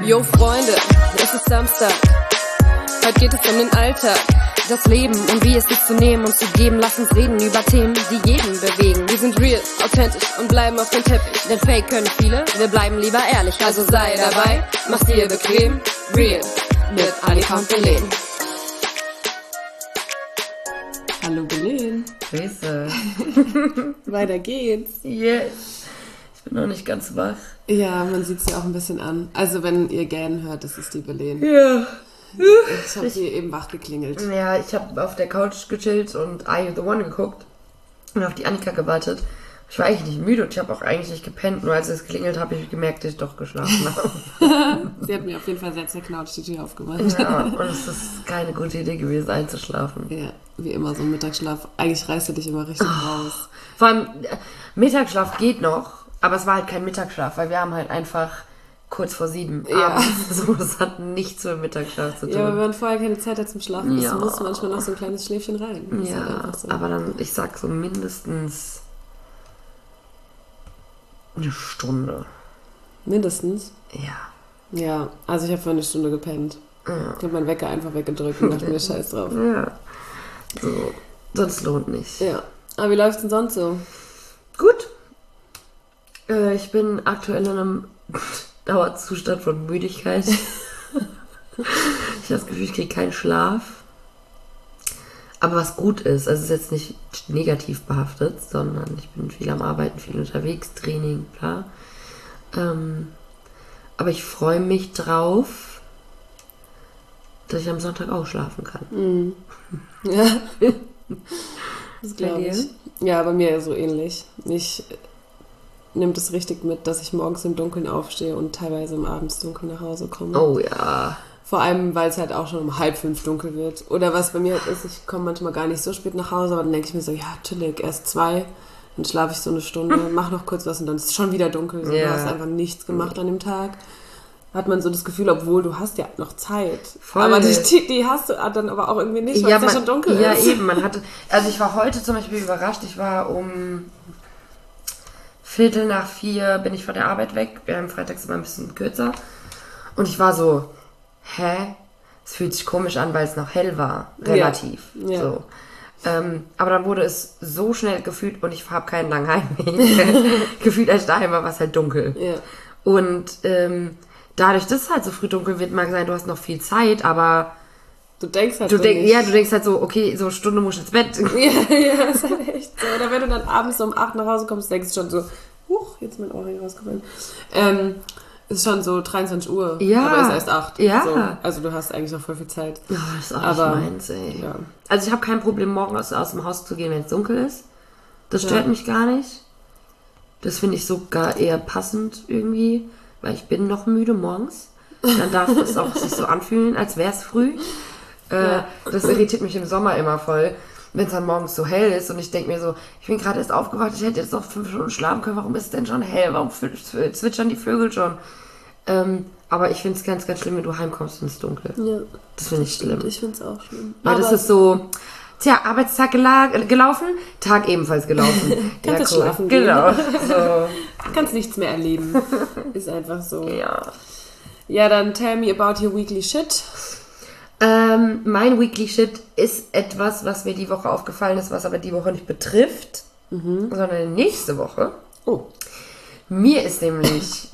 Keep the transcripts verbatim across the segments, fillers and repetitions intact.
Yo Freunde, es ist Samstag. Heute geht es um den Alltag, das Leben und wie es sich zu nehmen und zu geben. Lass uns reden über Themen, die jeden bewegen. Wir sind real, authentisch und bleiben auf dem Teppich. Denn Fake können viele, wir bleiben lieber ehrlich. Also sei dabei, mach's dir bequem. Real mit Annika und Belen. Hallo Belen. Grüße. Weiter geht's. Yes. Ich bin noch nicht ganz wach. Ja, man sieht sie auch ein bisschen an. Also wenn ihr gähnen hört, das ist die Belen. Ja. Ich habe sie eben wach geklingelt. Ja, ich habe auf der Couch gechillt und Are You The One geguckt und auf die Annika gewartet. Ich war eigentlich nicht müde und ich habe auch eigentlich nicht gepennt. Nur als es geklingelt habe, ich gemerkt, dass ich doch geschlafen habe. Sie hat mir auf jeden Fall sehr zerknautscht die Tür aufgemacht. Ja, und es ist keine gute Idee gewesen, einzuschlafen. Ja, wie immer so ein Mittagsschlaf. Eigentlich reißt er dich immer richtig oh. raus. Vor allem, Mittagsschlaf geht noch, aber es war halt kein Mittagsschlaf, weil wir haben halt einfach kurz vor sieben ja. abends. So, das hat nichts mit Mittagsschlaf zu tun. Ja, aber wenn man vorher keine Zeit hat zum Schlafen, ja. muss manchmal noch so ein kleines Schläfchen rein. Das ja, halt so. Aber dann, ich sag so mindestens eine Stunde. Mindestens? Ja. Ja, also ich habe vor eine Stunde gepennt. Ja. Ich habe meinen Wecker einfach weggedrückt und dachte mir, scheiß drauf. Ja. So, sonst lohnt nicht. Ja. Aber wie läuft's denn sonst so? Gut. Äh, ich bin aktuell in einem Dauerzustand von Müdigkeit. Ich habe das Gefühl, ich kriege keinen Schlaf. Aber was gut ist, also es ist jetzt nicht negativ behaftet, sondern ich bin viel am Arbeiten, viel unterwegs, Training, bla. Ähm, aber ich freue mich drauf, dass ich am Sonntag auch schlafen kann. Mhm. Ja, das glaube ich. Ja, bei mir so ähnlich. Ich nimmt es richtig mit, dass ich morgens im Dunkeln aufstehe und teilweise im Abendsdunkel nach Hause komme. Oh ja. Vor allem, weil es halt auch schon um halb fünf dunkel wird. Oder was bei mir halt ist, ich komme manchmal gar nicht so spät nach Hause, aber dann denke ich mir so, ja, chillig, erst zwei, dann schlafe ich so eine Stunde, mache noch kurz was und dann ist es schon wieder dunkel. So, ja. Du hast einfach nichts gemacht an dem Tag. Hat man so das Gefühl, obwohl du hast ja noch Zeit. Voll. Aber die, die, die hast du dann aber auch irgendwie nicht, weil ja, es ja schon dunkel ja, ist. Ja, eben. Man hatte, also ich war heute zum Beispiel überrascht, ich war um Viertel nach vier bin ich von der Arbeit weg. Wir haben freitags immer ein bisschen kürzer. Und ich war so, hä? Es fühlt sich komisch an, weil es noch hell war. Relativ. Ja. Ja. So. Ähm, aber dann wurde es so schnell gefühlt und ich habe keinen langen Heimweg. Gefühlt, als ich daheim war, war es halt dunkel. Ja. Und ähm, dadurch, dass es halt so früh dunkel wird, mag sein, du hast noch viel Zeit, aber du denkst halt du so denk, nicht. Ja, du denkst halt so, okay, so eine Stunde muss ich ins Bett. Ja, ja, ist halt echt so. Oder wenn du dann abends um acht nach Hause kommst, denkst du schon so, huch, jetzt mein Ohrring rausgefallen. Ähm, ist schon so dreiundzwanzig Uhr, ja, aber es ist erst acht. Ja. So. Also du hast eigentlich noch voll viel Zeit. Ja, das ist auch aber, nicht meins, ey. Ja. Also ich habe kein Problem, morgens aus dem Haus zu gehen, wenn es dunkel ist. Das stört ja. mich gar nicht. Das finde ich sogar eher passend irgendwie, weil ich bin noch müde morgens. Dann darf es auch sich so anfühlen, als wäre es früh. Äh, ja. Das irritiert mich im Sommer immer voll, wenn es dann morgens so hell ist und ich denke mir so, ich bin gerade erst aufgewacht, ich hätte jetzt noch fünf Stunden schlafen können, warum ist es denn schon hell? Warum zwitschern die Vögel schon? Ähm, aber ich finde es ganz, ganz schlimm, wenn du heimkommst und es ist dunkel. Ja, das finde ich schlimm. Ich finde es auch schlimm. Weil aber das ist so, tja, Arbeitstag gela- gelaufen, Tag ebenfalls gelaufen. Kannst ja, cool. schlafen gehen. Genau. So. Kannst nichts mehr erleben. Ist einfach so. Ja. Ja, dann tell me about your weekly shit. Ähm, mein Weekly Shit ist etwas, was mir die Woche aufgefallen ist, was aber die Woche nicht betrifft, mhm. sondern nächste Woche. Oh. Mir ist nämlich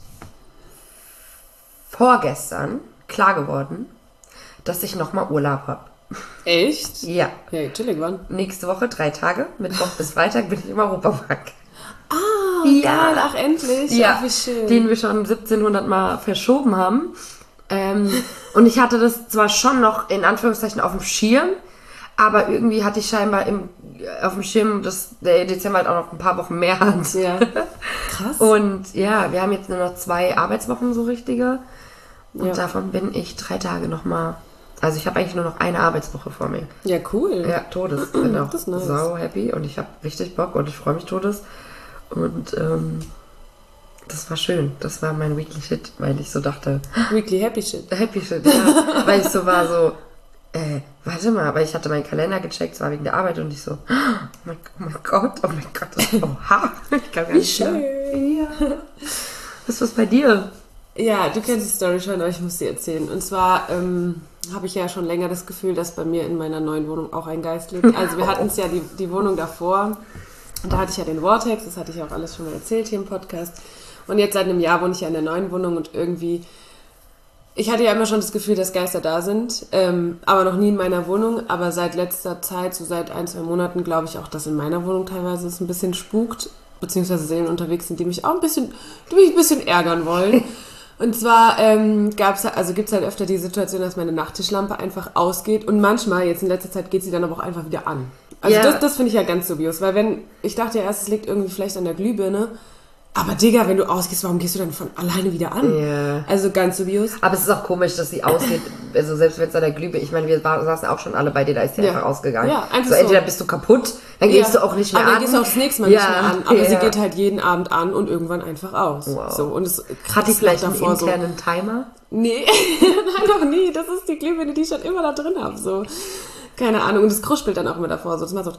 vorgestern klar geworden, dass ich nochmal Urlaub habe. Echt? Ja. Ja, chillig, wann? Nächste Woche, drei Tage, Mittwoch bis Freitag bin ich im Europapark. Ah, ja. Geil, ach endlich. Ja, ach, wie schön. Den wir schon siebzehnhundert Mal verschoben haben. Ähm, und ich hatte das zwar schon noch in Anführungszeichen auf dem Schirm, aber irgendwie hatte ich scheinbar im, auf dem Schirm, dass der Dezember halt auch noch ein paar Wochen mehr hat. Ja, krass. Und ja, wir haben jetzt nur noch zwei Arbeitswochen so richtige und ja. davon bin ich drei Tage nochmal, also ich habe eigentlich nur noch eine Arbeitswoche vor mir. Ja, cool. Ja, Todes. Ich bin auch nice. so happy und ich habe richtig Bock und ich freue mich Todes. Und ähm, das war schön. Das war mein Weekly Shit, weil ich so dachte... Weekly Happy Shit. Happy Shit, ja. Weil ich so war so, äh, warte mal, weil ich hatte meinen Kalender gecheckt, es war wegen der Arbeit und ich so, oh mein, oh mein Gott, oh mein Gott, das ist oha. Ich kann gar Wie nicht schön. mehr. Ja. Was ist was bei dir? Ja, du kennst die Story schon, aber ich muss sie erzählen. Und zwar ähm, habe ich ja schon länger das Gefühl, dass bei mir in meiner neuen Wohnung auch ein Geist lebt. Also wir hatten es ja, die, die Wohnung davor, und da hatte ich ja den Vortex, das hatte ich auch alles schon mal erzählt hier im Podcast. Und jetzt seit einem Jahr wohne ich ja in der neuen Wohnung und irgendwie, ich hatte ja immer schon das Gefühl, dass Geister da sind, ähm, aber noch nie in meiner Wohnung. Aber seit letzter Zeit, so seit ein, zwei Monaten, glaube ich auch, dass in meiner Wohnung teilweise es ein bisschen spukt, beziehungsweise Seelen unterwegs sind, die mich auch ein bisschen, die mich ein bisschen ärgern wollen. Und zwar ähm, gab's, also gibt es halt öfter die Situation, dass meine Nachttischlampe einfach ausgeht und manchmal, jetzt in letzter Zeit, geht sie dann aber auch einfach wieder an. Also Ja. das, das finde ich ja ganz dubios, weil wenn, ich dachte ja erst, es liegt irgendwie vielleicht an der Glühbirne, aber Digga, wenn du ausgehst, warum gehst du dann von alleine wieder an? Ja. Also ganz dubios. Aber es ist auch komisch, dass sie ausgeht, also selbst wenn es an der Glühbirne, ich meine, wir war, saßen auch schon alle bei dir, da ist die Ja. einfach ausgegangen. Ja, einfach so, so. entweder bist du kaputt, dann Ja. gehst du auch nicht mehr aber an. dann gehst du auch das nächste Mal Ja, nicht mehr an. Aber ja. sie geht halt jeden Abend an und irgendwann einfach aus. Wow. So, und es Hat die kratzt vielleicht noch einen davor so. internen Timer? Nee, nein, noch nie. Das ist die Glühbirne, die ich schon immer da drin habe. So. Keine Ahnung. Und das kruspelt dann auch immer davor. So. Das macht so.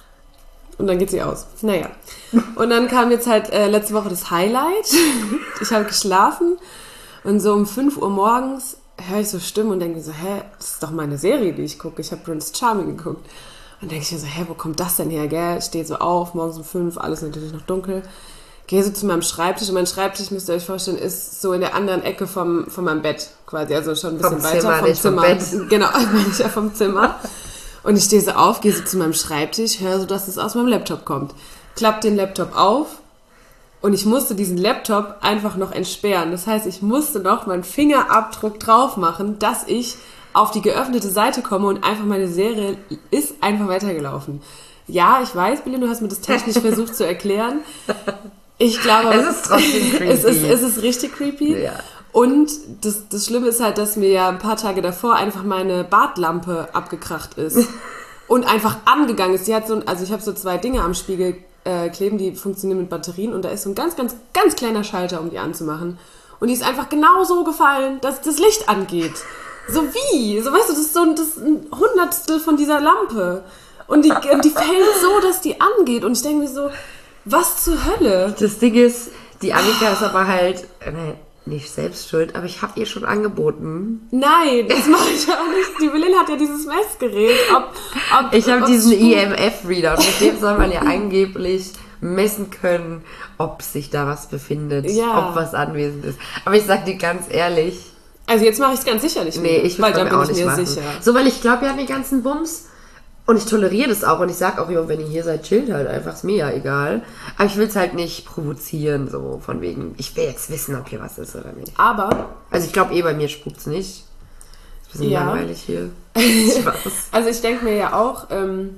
Und dann geht sie aus. Naja. Und dann kam jetzt halt äh, letzte Woche das Highlight. Ich habe geschlafen und so um fünf Uhr morgens höre ich so Stimmen und denke mir so, hä, das ist doch meine Serie, die ich gucke. Ich habe Prince Charming geguckt. Und denke ich mir so, hä, wo kommt das denn her, gell? Ich stehe so auf, morgens um fünf, alles natürlich noch dunkel. Gehe so zu meinem Schreibtisch und mein Schreibtisch, müsst ihr euch vorstellen, ist so in der anderen Ecke vom, von meinem Bett quasi, also schon ein bisschen Vom weiter Zimmer, vom nicht vom Zimmer. Bett. Genau, meine ich ja vom Zimmer. Und ich stehe so auf, gehe so zu meinem Schreibtisch, höre so, dass es aus meinem Laptop kommt. Klapp den Laptop auf und ich musste diesen Laptop einfach noch entsperren. Das heißt, ich musste noch meinen Fingerabdruck drauf machen, dass ich auf die geöffnete Seite komme und einfach meine Serie ist einfach weitergelaufen. Ja, ich weiß, Billy, du hast mir das technisch versucht zu erklären. Ich glaube, Es ist trotzdem creepy. Es ist, es ist richtig creepy. Ja. Und das, das Schlimme ist halt, dass mir ja ein paar Tage davor einfach meine Badlampe abgekracht ist und einfach angegangen ist. Die hat so ein, also ich habe so zwei Dinge am Spiegel äh, kleben, die funktionieren mit Batterien und da ist so ein ganz, ganz, ganz kleiner Schalter, um die anzumachen. Und die ist einfach genau so gefallen, dass das Licht angeht. So wie? So, weißt du, das ist so ein, das ist ein Hundertstel von dieser Lampe. Und die, und die fällt so, dass die angeht. Und ich denke mir so, was zur Hölle? Das Ding ist, die Annika ist aber halt, äh, nicht selbst schuld, aber ich habe ihr schon angeboten. Nein, das mache ich auch nicht. Die Belin hat ja dieses Messgerät. Ob, ob, Ich habe ob diesen es E M F-Reader und mit dem soll man ja angeblich messen können, ob sich da was befindet, Ja. ob was anwesend ist. Aber ich sag dir ganz ehrlich, Also jetzt mache ich es ganz sicher nicht mehr. nee, ich will weil es da mir bin auch ich nicht mir machen. sicher. So, weil ich glaube, wir haben den ganzen Bums und ich toleriere das auch und ich sag auch, jo, wenn ihr hier seid, chillt halt einfach, ist mir ja egal. Aber ich will es halt nicht provozieren, so von wegen, ich will jetzt wissen, ob hier was ist oder nicht. Aber, Also ich glaube eh, bei mir spukt's nicht. Ist ein bisschen Ja. langweilig hier. Ich weiß. also ich denke mir ja auch, ähm,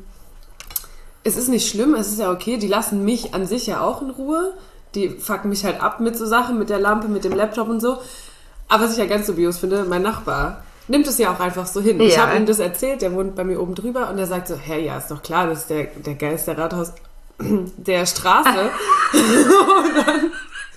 es ist nicht schlimm, es ist ja okay, die lassen mich an sich ja auch in Ruhe. Die fucken mich halt ab mit so Sachen, mit der Lampe, mit dem Laptop und so. Aber was ich ja ganz dubios finde, mein Nachbar nimmt es ja auch einfach so hin. Ich Ja. habe ihm das erzählt, der wohnt bei mir oben drüber und der sagt so, hey, ja, ist doch klar, das ist der, der Geist der Rathaus der Straße. Und dann,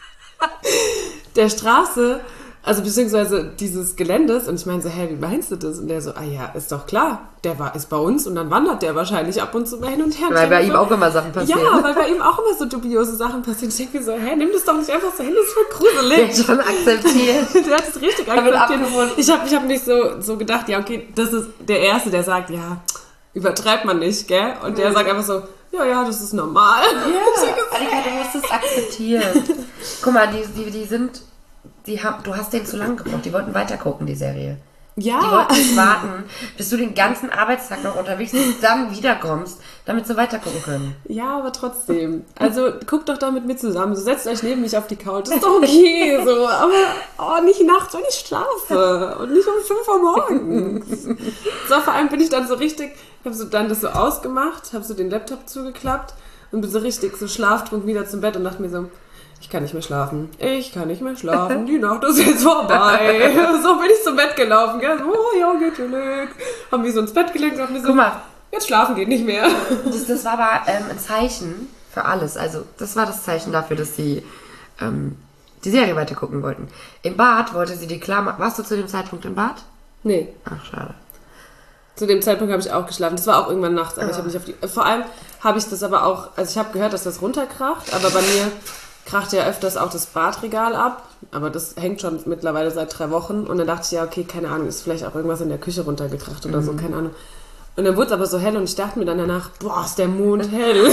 der Straße, also beziehungsweise dieses Geländes. Und ich meine so, hey, wie meinst du das? Und der so, ah ja, ist doch klar, der war, ist bei uns und dann wandert der wahrscheinlich ab und zu mal hin und her. Und Weil ich bei denk ihm so, auch immer Sachen passieren. ja, weil bei ihm auch immer so dubiose Sachen passieren. Ich denke mir so, hä, nimm das doch nicht einfach so hin, das ist voll Der gruselig. hat schon akzeptiert. Der hat es richtig Er wird akzeptiert. abgefunden. Ich habe ich hab nicht so, so gedacht, ja, okay, das ist der Erste, der sagt, ja, übertreibt man nicht, gell? Und der sagt einfach so, ja, ja, das ist normal. Ja, Annika, du musst es akzeptieren. Guck mal, die, die, die sind, die haben, du hast denen zu lang gebraucht. Die wollten weiter gucken, die Serie. Die Ja, wollten nicht warten, bis du den ganzen Arbeitstag noch unterwegs bist, dann wiederkommst, damit sie weiter gucken können. ja, aber trotzdem. Also guckt doch da mit mir zusammen. So, setzt euch neben mich auf die Couch. Ist doch okay, so. Aber oh, nicht nachts, wenn ich schlafe. Und nicht um fünf Uhr morgens. So, vor allem bin ich dann so richtig, habe so dann das so ausgemacht, habe so den Laptop zugeklappt und bin so richtig so schlaftrunken wieder zum Bett und dachte mir so, ich kann nicht mehr schlafen. Ich kann nicht mehr schlafen. Die Nacht ist jetzt vorbei. So bin ich zum Bett gelaufen. Gell? Oh ja, geht chillig. Haben wir so ins Bett gelegt und haben mir so, Guck mal, jetzt schlafen geht nicht mehr. das, das war aber ähm, ein Zeichen für alles. Also das war das Zeichen dafür, dass sie ähm, die Serie weiter gucken wollten. Im Bad wollte sie die klar machen. Warst du zu dem Zeitpunkt im Bad? Nee. Ach, schade. Zu dem Zeitpunkt habe ich auch geschlafen. Das war auch irgendwann nachts, aber ich habe nicht auf die. Vor allem habe ich das aber auch, also ich habe gehört, dass das runterkracht, aber bei mir krachte ja öfters auch das Badregal ab, aber das hängt schon mittlerweile seit drei Wochen. Und dann dachte ich, ja, okay, keine Ahnung, ist vielleicht auch irgendwas in der Küche runtergekracht oder mhm. so, keine Ahnung. Und dann wurde es aber so hell und ich dachte mir dann danach, boah, ist der Mond hell.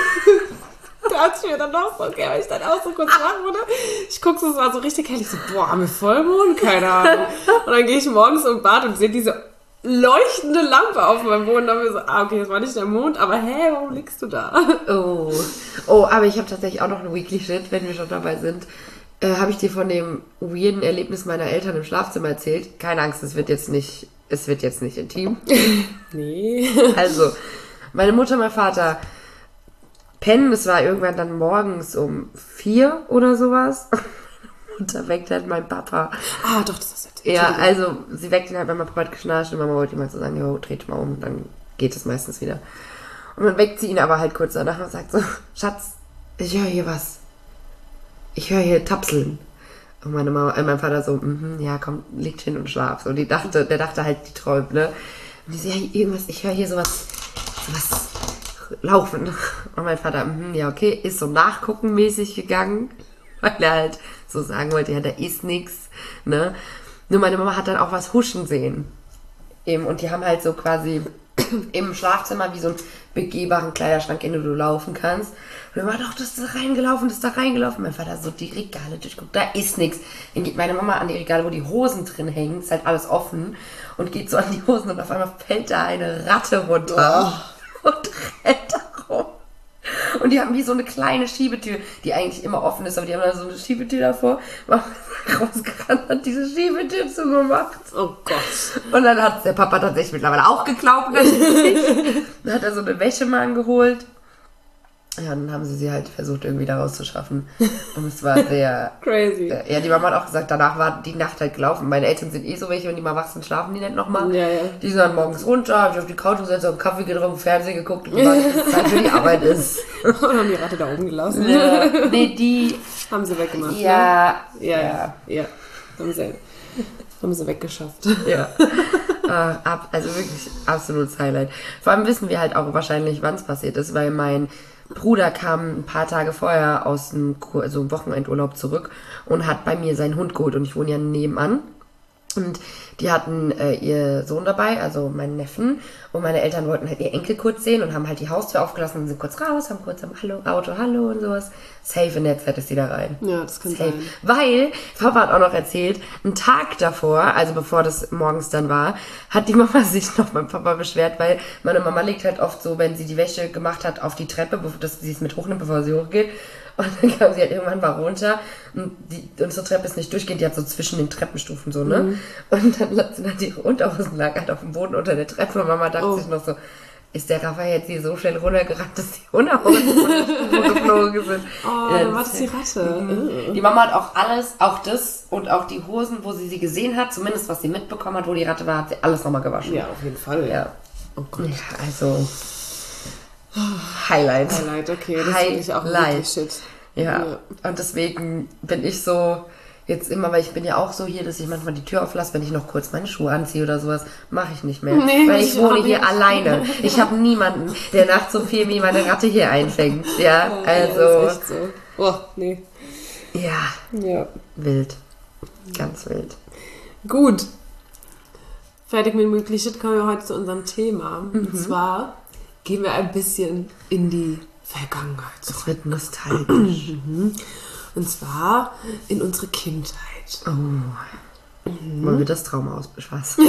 Da dachte ich mir dann noch so, okay, weil ich dann auch so kurz wach wurde. Ich gucke so, es war so richtig hell. Ich so, boah, haben wir Vollmond? Keine Ahnung. Und dann gehe ich morgens im Bad und sehe diese leuchtende Lampe auf meinem Boden. Und dann bin ich so, ah, okay, das war nicht der Mond, aber hä, warum liegst du da? Oh, oh aber ich habe tatsächlich auch noch einen Weekly Shit, wenn wir schon dabei sind. Äh, habe ich dir von dem weirden Erlebnis meiner Eltern im Schlafzimmer erzählt? Keine Angst, es wird jetzt nicht, es wird jetzt nicht intim. Nee. Also, meine Mutter, mein Vater pennen, es war irgendwann dann morgens um vier oder sowas. Und da weckt halt mein Papa. Ah, doch, das ist jetzt. Ja, also sie weckt ihn halt, wenn mein Papa hat geschnarcht und Mama wollte ihm halt so sagen, jo, dreht mal um, dann geht es meistens wieder. Und dann weckt sie ihn aber halt kurz danach und sagt so, Schatz, ich höre hier was. Ich höre hier Tapseln. Und meine Mama, äh, mein Vater so, mm-hmm, ja, komm, leg hin und schlaf. So, die dachte, der dachte halt, die träumt, ne? Und die so, ja, irgendwas, ich höre hier sowas, sowas laufen. Und mein Vater, mm, ja, okay, ist so nachguckenmäßig gegangen, weil er halt so sagen wollte, ja, da ist nix, ne? Nur meine Mama hat dann auch was huschen sehen. Eben, und die haben halt so quasi im Schlafzimmer wie so einen begehbaren Kleiderschrank, in den du laufen kannst. Und dann war doch, das ist da reingelaufen, das ist da reingelaufen. Mein Vater so die Regale durchguckt, da ist nichts. Dann geht meine Mama an die Regale, wo die Hosen drin hängen, ist halt alles offen, und geht so an die Hosen und auf einmal fällt da eine Ratte runter oh. und rennt da rum. Und die haben wie so eine kleine Schiebetür, die eigentlich immer offen ist, aber die haben da so eine Schiebetür davor. Rausgerannt, hat diese Schiebetür zugemacht. Oh Gott. Und dann hat der Papa tatsächlich mittlerweile auch geglaubt, natürlich. Dann hat er so eine Wäschemann geholt. Ja, dann haben sie sie halt versucht, irgendwie da rauszuschaffen. Und es war sehr... Crazy. Äh, ja, die Mama hat auch gesagt, danach war die Nacht halt gelaufen. Meine Eltern sind eh so welche, wenn die mal wach sind, schlafen die nicht nochmal. Ja, ja. Die sind dann morgens runter, hab ich auf die Couch gesetzt, hab einen Kaffee getrunken, Fernsehen geguckt und gewartet, bis es Zeit für die Arbeit ist. Und haben die Ratte da oben gelassen. Ja. Nee, die... Haben sie weggemacht, Ja. Ne? Ja, ja. Ja. Haben sie, haben sie weggeschafft. Ja. äh, ab, also wirklich absolutes Highlight. Vor allem wissen wir halt auch wahrscheinlich, wann es passiert ist, weil mein Bruder kam ein paar Tage vorher aus einem, also einem Wochenendurlaub zurück und hat bei mir seinen Hund geholt, und ich wohne ja nebenan. Und die hatten äh, ihr Sohn dabei, also meinen Neffen, und meine Eltern wollten halt ihr Enkel kurz sehen und haben halt die Haustür aufgelassen und sind kurz raus, haben kurz am Hallo, Auto, Hallo und sowas. Safe in der Zeit ist die da rein. Ja, das kann Safe. sein. Weil, Papa hat auch noch erzählt, einen Tag davor, also bevor das morgens dann war, hat die Mama sich noch beim Papa beschwert, weil meine Mama legt halt oft so, wenn sie die Wäsche gemacht hat, auf die Treppe, dass sie es mit hochnimmt, bevor sie hochgeht. Und dann kam sie halt irgendwann mal runter, und die, unsere Treppe ist nicht durchgehend, die hat so zwischen den Treppenstufen so, ne? Mhm. Und dann sind halt ihre Unterhosen lag halt auf dem Boden unter der Treppe, und Mama dachte oh. sich noch so, ist der Raphael jetzt hier so schnell runtergerannt, dass die Unterhosen geflogen sind? Oh, ja, dann war das die Ratte. Mhm. Die Mama hat auch alles, auch das und auch die Hosen, wo sie sie gesehen hat, zumindest was sie mitbekommen hat, wo die Ratte war, hat sie alles nochmal gewaschen. Ja, auf jeden Fall. Ja. Oh Gott. Ja, also... Highlight. Highlight, okay. Das finde ich auch wirklich shit. Ja. ja, und deswegen bin ich so jetzt immer, weil ich bin ja auch so hier, dass ich manchmal die Tür auflasse, wenn ich noch kurz meine Schuhe anziehe oder sowas, mache ich nicht mehr. Nee, weil ich, ich wohne hier nicht. alleine. Ich habe niemanden, der nachts um vier wie meine Ratte hier einfängt. Ja, oh, also. Ja, das ist echt so. Oh, nee. Ja. Ja. Wild. Ganz wild. Gut. Fertig mit dem Weekly Shit, kommen wir heute zu unserem Thema. Mhm. Und zwar gehen wir ein bisschen in die Vergangenheit zurück. Es wird nostalgisch. Mhm. Und zwar in unsere Kindheit. Oh. Mhm. Wollen wir das Trauma ausbespaßen?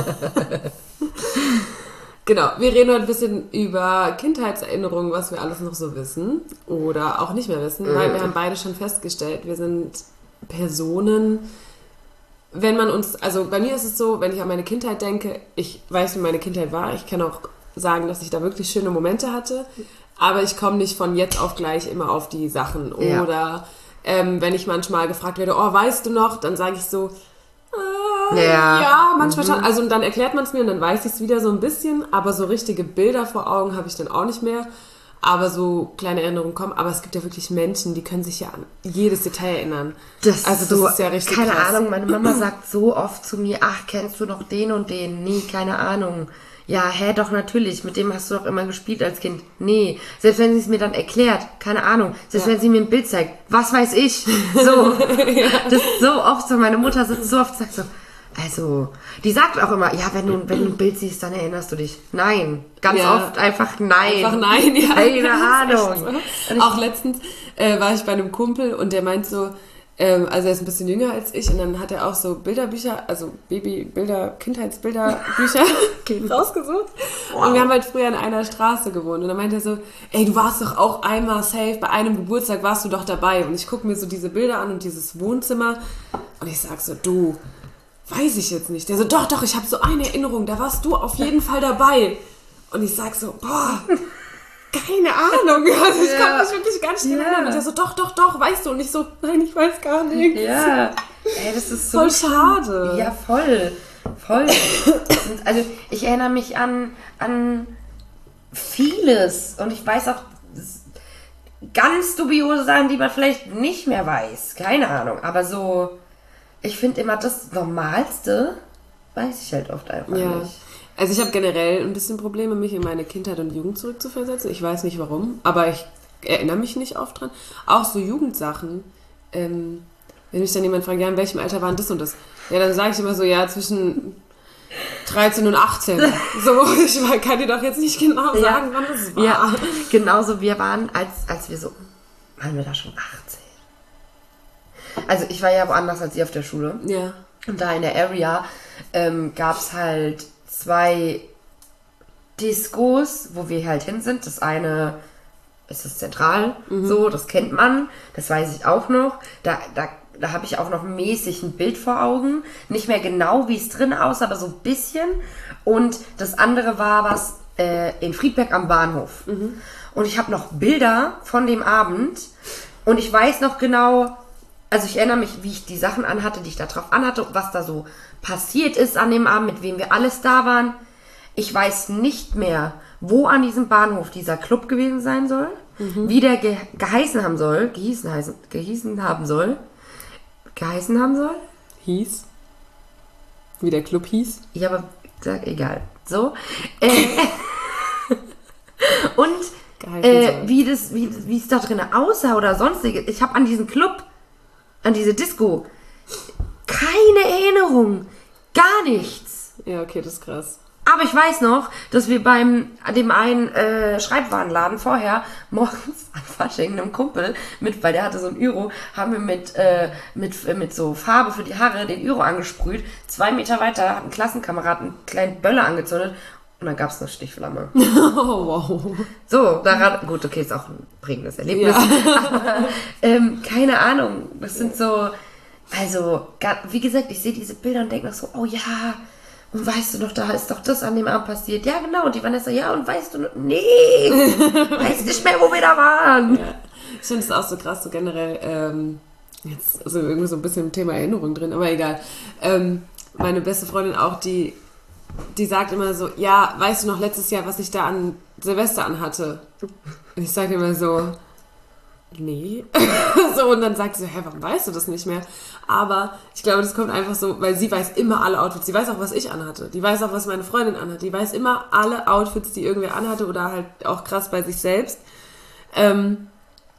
Genau, wir reden heute ein bisschen über Kindheitserinnerungen, was wir alles noch so wissen oder auch nicht mehr wissen, mhm. weil wir haben beide schon festgestellt, wir sind Personen, wenn man uns, also bei mir ist es so, wenn ich an meine Kindheit denke, ich weiß, wie meine Kindheit war, ich kann auch sagen, dass ich da wirklich schöne Momente hatte, aber ich komme nicht von jetzt auf gleich immer auf die Sachen. Ja. Oder ähm, wenn ich manchmal gefragt werde, oh, weißt du noch? Dann sage ich so, äh, ja. ja, manchmal mhm. schon. Also und dann erklärt man es mir und dann weiß ich es wieder so ein bisschen, aber so richtige Bilder vor Augen habe ich dann auch nicht mehr. Aber so kleine Erinnerungen kommen. Aber es gibt ja wirklich Menschen, die können sich ja an jedes Detail erinnern. Das also das so, ist ja richtig keine krass. Ahnung, meine Mama sagt so oft zu mir, ach, kennst du noch den und den? Nee, keine Ahnung. Ja, hä, doch, natürlich. Mit dem hast du doch immer gespielt als Kind. Nee. Selbst wenn sie es mir dann erklärt, keine Ahnung. Selbst ja. wenn sie mir ein Bild zeigt, was weiß ich. So. ja. Das ist so oft so. Meine Mutter sitzt so oft und sagt so, also, die sagt auch immer, ja, wenn du, wenn du ein Bild siehst, dann erinnerst du dich. Nein. Ganz ja. oft einfach nein. Einfach nein, ja. Keine Ahnung. So. Auch letztens äh, war ich bei einem Kumpel und der meint so, Ähm, also er ist ein bisschen jünger als ich und dann hat er auch so Bilderbücher, also Babybilder, Kindheitsbilderbücher rausgesucht. Wow. Und wir haben halt früher in einer Straße gewohnt und dann meinte er so, ey, du warst doch auch einmal safe, bei einem Geburtstag warst du doch dabei. Und ich gucke mir so diese Bilder an und dieses Wohnzimmer und ich sag so, du, weiß ich jetzt nicht. Der so, doch, doch, ich habe so eine Erinnerung, da warst du auf jeden Fall dabei. Und ich sag so, boah, keine Ahnung, also ich ja. kann mich wirklich gar nicht ja. erinnern. Und der so, doch, doch, doch, weißt du? Und ich so, nein, ich weiß gar nichts. Ja, ey, das ist so voll schade. Ja, voll, voll. Also ich erinnere mich an, an vieles und ich weiß auch ganz dubiose Sachen, die man vielleicht nicht mehr weiß. Keine Ahnung, aber so, ich finde immer das Normalste, weiß ich halt oft einfach ja. nicht. Also ich habe generell ein bisschen Probleme, mich in meine Kindheit und Jugend zurückzuversetzen. Ich weiß nicht warum, aber ich erinnere mich nicht oft dran. Auch so Jugendsachen. Ähm, wenn mich dann jemand fragt, ja, in welchem Alter waren das und das? Ja, dann sage ich immer so, ja, zwischen dreizehn und achtzehn. So, ich kann dir doch jetzt nicht genau sagen, ja. wann das war. Ja, genauso, wir waren, als, als wir so, waren wir da schon achtzehn? Also ich war ja woanders als ihr auf der Schule. Ja. Und da in der Area ähm, gab es halt zwei Discos, wo wir halt hin sind. Das eine ist das Zentral, mhm. so, das kennt man, das weiß ich auch noch. Da, da, da habe ich auch noch mäßig ein Bild vor Augen. Nicht mehr genau, wie es drin aussah, aber so ein bisschen. Und das andere war was äh, in Friedberg am Bahnhof. Mhm. Und ich habe noch Bilder von dem Abend und ich weiß noch genau, also ich erinnere mich, wie ich die Sachen anhatte, die ich da drauf anhatte, was da so passiert ist an dem Abend, mit wem wir alles da waren. Ich weiß nicht mehr, wo an diesem Bahnhof dieser Club gewesen sein soll, mhm. wie der ge- geheißen haben soll, gehießen, heißen, gehießen haben soll, geheißen haben soll. Hieß? Wie der Club hieß? Ja, aber sag, egal. So. Äh, und äh, wie das, wie, wie es da drin aussah oder sonstiges. Ich habe an diesen Club, an diese Disco, keine Erinnerung. Gar nichts. Ja, okay, das ist krass. Aber ich weiß noch, dass wir beim dem einen äh, Schreibwarenladen vorher morgens an Fasching einem Kumpel mit, weil der hatte so ein Üro, haben wir mit äh, mit äh, mit so Farbe für die Haare den Üro angesprüht. Zwei Meter weiter hat ein Klassenkamerad einen kleinen Böller angezündet und dann gab es eine Stichflamme. Oh, wow. So, daran, gut, okay, ist auch ein prägendes Erlebnis. Ja. Aber, ähm, keine Ahnung, das sind so, also, wie gesagt, ich sehe diese Bilder und denke noch so, oh ja, und weißt du noch, da ist doch das an dem Abend passiert. Ja, genau. Und die Vanessa, ja, und weißt du noch, nee, weiß nicht mehr, wo wir da waren. Ja. Ich finde es auch so krass, so generell, ähm, jetzt also irgendwie so ein bisschen im Thema Erinnerung drin, aber egal. Ähm, meine beste Freundin auch, die, die sagt immer so, ja, weißt du noch letztes Jahr, was ich da an Silvester anhatte? Und ich sage immer so, nee. So, und dann sagt sie so, hä, warum weißt du das nicht mehr? Aber ich glaube, das kommt einfach so, weil sie weiß immer alle Outfits. Sie weiß auch, was ich anhatte. Die weiß auch, was meine Freundin anhat. Die weiß immer alle Outfits, die irgendwer anhatte oder halt auch krass bei sich selbst. Ähm,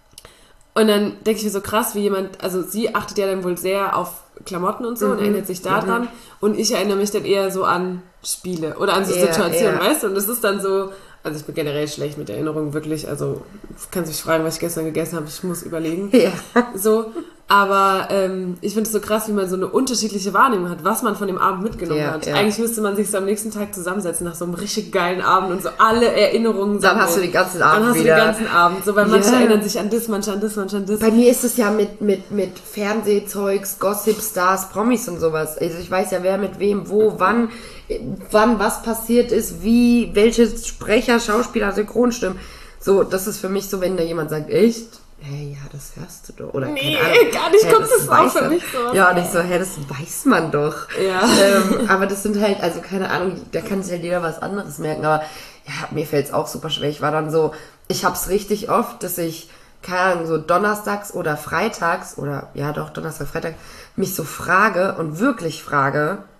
und dann denke ich mir so krass, wie jemand, also sie achtet ja dann wohl sehr auf Klamotten und so mhm. und erinnert sich daran. Mhm. Und ich erinnere mich dann eher so an Spiele oder an so yeah, Situationen, yeah. weißt du? Und das ist dann so, also ich bin generell schlecht mit Erinnerungen, wirklich. Also kannst mich fragen, was ich gestern gegessen habe. Ich muss überlegen. Ja. So, aber ähm, ich finde es so krass, wie man so eine unterschiedliche Wahrnehmung hat, was man von dem Abend mitgenommen ja, hat. Ja. Eigentlich müsste man sich so am nächsten Tag zusammensetzen nach so einem richtig geilen Abend und so alle Erinnerungen sammeln. Dann hast du den ganzen Abend Dann hast wieder. du den ganzen Abend. So, weil ja. manche erinnern sich an das, manche an das, manche an das. Bei mir ist es ja mit, mit, mit Fernsehzeugs, Gossip, Stars, Promis und sowas. Also ich weiß ja, wer mit wem, wo, wann, wann was passiert ist, wie, welche Sprecher, Schauspieler, Synchronstimmen. So, das ist für mich so, wenn da jemand sagt, echt? Hey, ja, das hörst du doch. Oder, nee, keine Ahnung, gar nicht, hey, kommt das, das auch für mich so. Ja, und ich so, hey, das weiß man doch. Ja. Ähm, aber das sind halt, also keine Ahnung, da kann sich halt jeder was anderes merken. Aber ja, mir fällt es auch super schwer. Ich war dann so, ich hab's richtig oft, dass ich, keine Ahnung, so donnerstags oder freitags, oder ja doch, Donnerstag, Freitag, mich so frage und wirklich frage,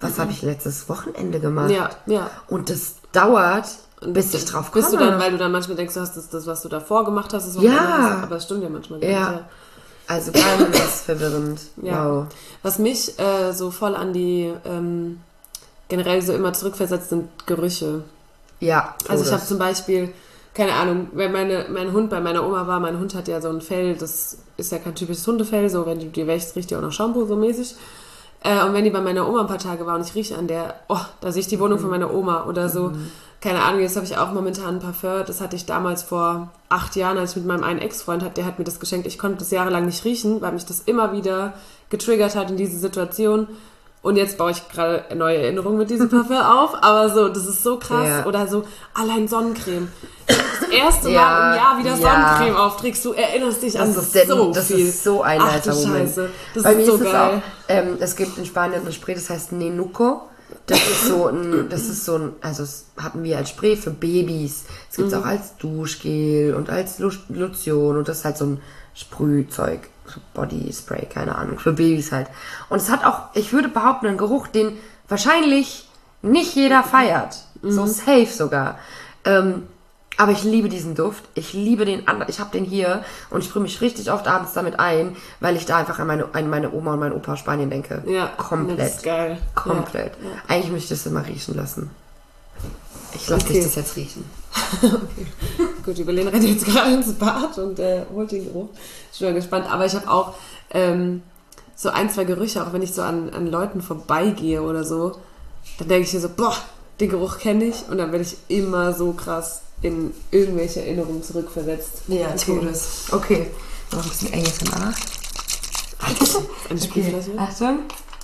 was mhm. habe ich letztes Wochenende gemacht? Ja, ja. Und das dauert, bis ich drauf komme. Bist du dann, weil du dann manchmal denkst, du hast das, das was du davor gemacht hast, ist ja. Wochenende, aber es stimmt ja manchmal gar ja. nicht. Ja. Also ganz ist verwirrend. Ja. Wow. Was mich äh, so voll an die ähm, generell so immer zurückversetzt, sind Gerüche. Ja. Also ich habe zum Beispiel, keine Ahnung, wenn meine, mein Hund bei meiner Oma war, mein Hund hat ja so ein Fell, das ist ja kein typisches Hundefell, so wenn du die wäschst, riecht die auch nach Shampoo so mäßig. Äh, und wenn die bei meiner Oma ein paar Tage war und ich rieche an der, oh, da sehe ich die Wohnung mhm. von meiner Oma oder so. Mhm. Keine Ahnung, jetzt habe ich auch momentan ein Parfum, das hatte ich damals vor acht Jahren, als ich mit meinem einen Ex-Freund hatte, der hat mir das geschenkt. Ich konnte das jahrelang nicht riechen, weil mich das immer wieder getriggert hat in diese Situation. Und jetzt baue ich gerade neue Erinnerungen mit diesem Parfum auf, aber so, das ist so krass. Ja. Oder so, allein Sonnencreme. Das erste Mal ja, im Jahr wieder ja. Sonnencreme aufträgst, du erinnerst dich an das, ist so das viel. Das ist so ein alter Moment. Scheiße. Das Bei ist mir so ist geil. Es, auch, ähm, es gibt in Spanien ein Spray, das heißt Nenuco. Das ist so ein, das ist so ein, also das hatten wir als Spray für Babys. Es gibt es mhm. auch als Duschgel und als Lotion und das ist halt so ein Sprühzeug, so Body Spray, keine Ahnung, für Babys halt. Und es hat auch, ich würde behaupten, einen Geruch, den wahrscheinlich nicht jeder feiert. Mhm. So safe sogar. Ähm, aber ich liebe diesen Duft. Ich liebe den anderen. Ich habe den hier und ich sprühe mich richtig oft abends damit ein, weil ich da einfach an meine, an meine Oma und meinen Opa aus Spanien denke. Ja, komplett. Das ist geil. Komplett. Ja, ja. Eigentlich möchte ich das immer riechen lassen. Ich lasse okay. dich das jetzt riechen. Okay. Gut, die Berlin rennt jetzt gerade ins Bad und äh, holt den Geruch. Ich bin mal gespannt. Aber ich habe auch ähm, so ein, zwei Gerüche, auch wenn ich so an, an Leuten vorbeigehe oder so, dann denke ich mir so, boah, den Geruch kenne ich. Und dann werde ich immer so krass in irgendwelche Erinnerungen zurückversetzt. Ja, okay. Todes. Okay, noch ein bisschen A S M R. Eine Sprühflasche. Okay. Achtung.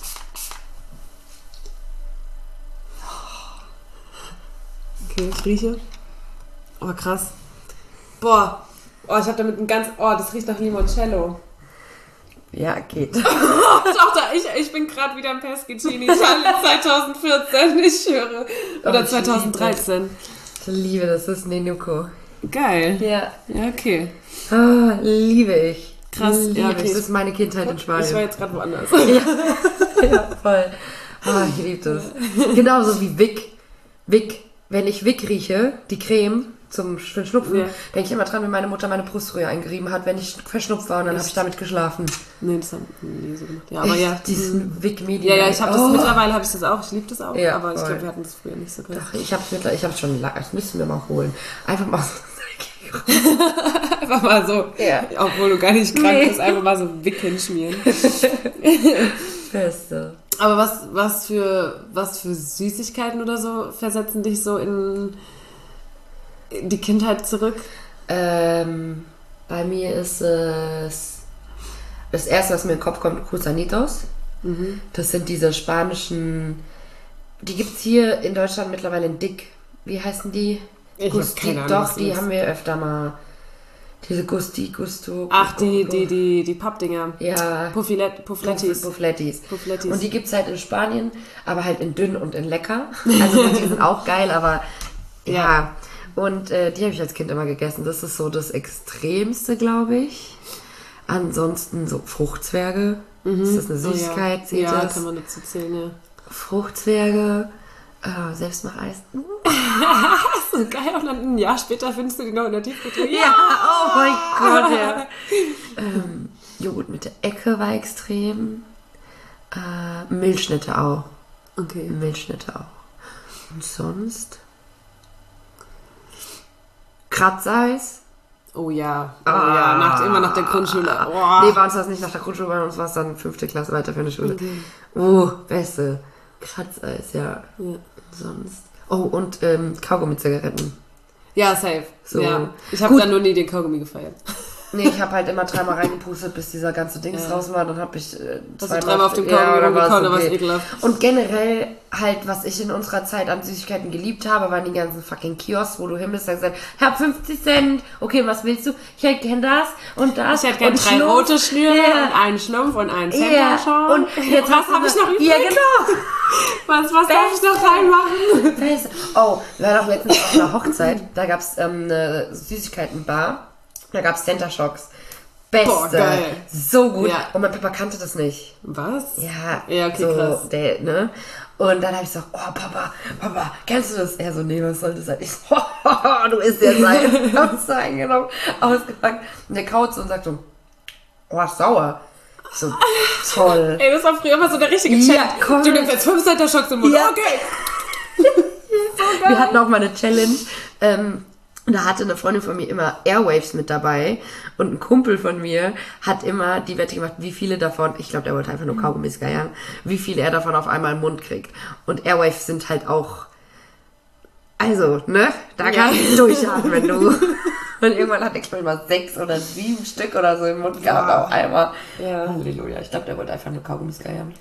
Okay, ich rieche. Oh, krass. Boah. Oh, ich habe damit ein ganz... Oh, das riecht nach Limoncello. Ja, geht. Tochter, ich, ich bin gerade wieder im Pescicini. Ich war zwanzig vierzehn, ich schwöre. Oder oh, zwanzig dreizehn. Ich liebe das, das ist Nenuco. Geil. Ja. Ja, okay. Ah, liebe ich. Krass. Liebe ja, okay. Ich. Das ist meine Kindheit in Spanien. Ich war jetzt gerade woanders. Ja, ja, voll. Ah, ich liebe das. Genauso wie Vic. Vic. Wenn ich Vic rieche, die Creme zum für den Schnupfen, ja. denke ich immer dran, wie meine Mutter meine Bruströhre eingerieben hat, wenn ich verschnupft war und dann habe ich damit geschlafen. Nee, das haben wir nie so gemacht. Ja, aber Echt? Ja. Diesen Vic Medium. Ja, ja, ich habe das, oh. mittlerweile habe ich das auch, ich liebe das auch, ja, aber voll. ich glaube, wir hatten das früher nicht so geil. Doch, ich habe es ich hab's schon lange, das müssen wir mal holen. Einfach mal so. Einfach mal so, ja. obwohl du gar nicht krank nee. bist, einfach mal so Vic hinschmieren. Beste. Aber was, was, für, was für Süßigkeiten oder so versetzen dich so in die Kindheit zurück? Ähm, bei mir ist es das erste, was mir in den Kopf kommt, Cruzanitos. Mhm. Das sind diese spanischen, die gibt es hier in Deutschland mittlerweile in dick. Wie heißen die? Ich Gusti, keine Ahnung, doch, die haben wir öfter mal. Diese Gusti, Gusto. Ach, die, die, die, die Pappdinger. Ja. Pufflet, Pufflettis. Pufflettis. Pufflettis. Und die gibt es halt in Spanien, aber halt in dünn und in lecker. Also die sind auch geil, aber ja. ja. Und äh, die habe ich als Kind immer gegessen. Das ist so das Extremste, glaube ich. Ansonsten so Fruchtzwerge. Mhm. Ist das eine Süßigkeit? Oh, ja, ja das? Kann man dazu zählen, ja. Fruchtzwerge. Äh, Selbstmacheis. So geil, und dann ein Jahr später findest du die noch in der Tiefkühltruhe. Ja, oh mein Gott, ja. ähm, Joghurt mit der Ecke war extrem. Äh, Milchschnitte auch. Okay. Milchschnitte auch. Und sonst? Kratzeis. Oh ja. Oh ah, ja, nach, immer nach der Grundschule. Oh. Nee, bei uns war es nicht nach der Grundschule, bei uns war es dann fünfte Klasse weiter für eine Schule. Okay. Oh, beste. Kratzeis, ja. ja. Sonst. Oh, und ähm, Kaugummi-Zigaretten. Ja, safe. So. Ja. Ich habe dann nur nie den Kaugummi gefeiert. Nee, ich habe halt immer dreimal reingepustet, bis dieser ganze Dings ja. raus war. Dann habe ich äh, zweimal dreimal auf dem Kaugummi ja, gekommen, okay. was ekelhaft. Und generell halt, was ich in unserer Zeit an Süßigkeiten geliebt habe, waren die ganzen fucking Kiosks, wo du hin bist und gesagt hast, hab fünfzig Cent. Okay, was willst du? Ich hätte gern das und das. Ich hätte gern drei Schlumpf. rote Schnüre ja. und einen Schlumpf und einen Center-Schorn. Ja. Und jetzt was habe ich noch übrig? Ja, genau. Was, was darf ich noch reinmachen? Beste. Oh, wir waren auch letztens auf einer Hochzeit. Da gab es ähm, eine Süßigkeitenbar. Da gab es Center Shocks. Beste. Boah, geil. So gut. Ja. Und mein Papa kannte das nicht. Was? Ja, Ja, okay, so, krass. Der, ne? Und dann habe ich so, oh Papa, Papa, kennst du das? Er so, nee, was soll das sein? Ich so, du isst jetzt ein. Hab's so eingenommen, ausgepackt. Und der kaut so und sagt so, oh, sauer. Ich so, toll. Ey, das war früher immer so der richtige Chat. Ja, komm. Du nimmst jetzt fünf Cent Schocks im Mund. Ja. Okay. So wir hatten auch mal eine Challenge. Ähm, da hatte eine Freundin von mir immer Airwaves mit dabei. Und ein Kumpel von mir hat immer die Wette gemacht, wie viele davon, ich glaube, der wollte einfach nur Kaugummis geiern, wie viele er davon auf einmal im Mund kriegt. Und Airwaves sind halt auch, also, ne? Da Ja. kannst du durchatmen, wenn du... Und irgendwann hat er mal sechs oder sieben Stück oder so im Mund gehabt auf einmal. Ja. Halleluja. Ich glaube, der wollte einfach nur Kaugummis geiern.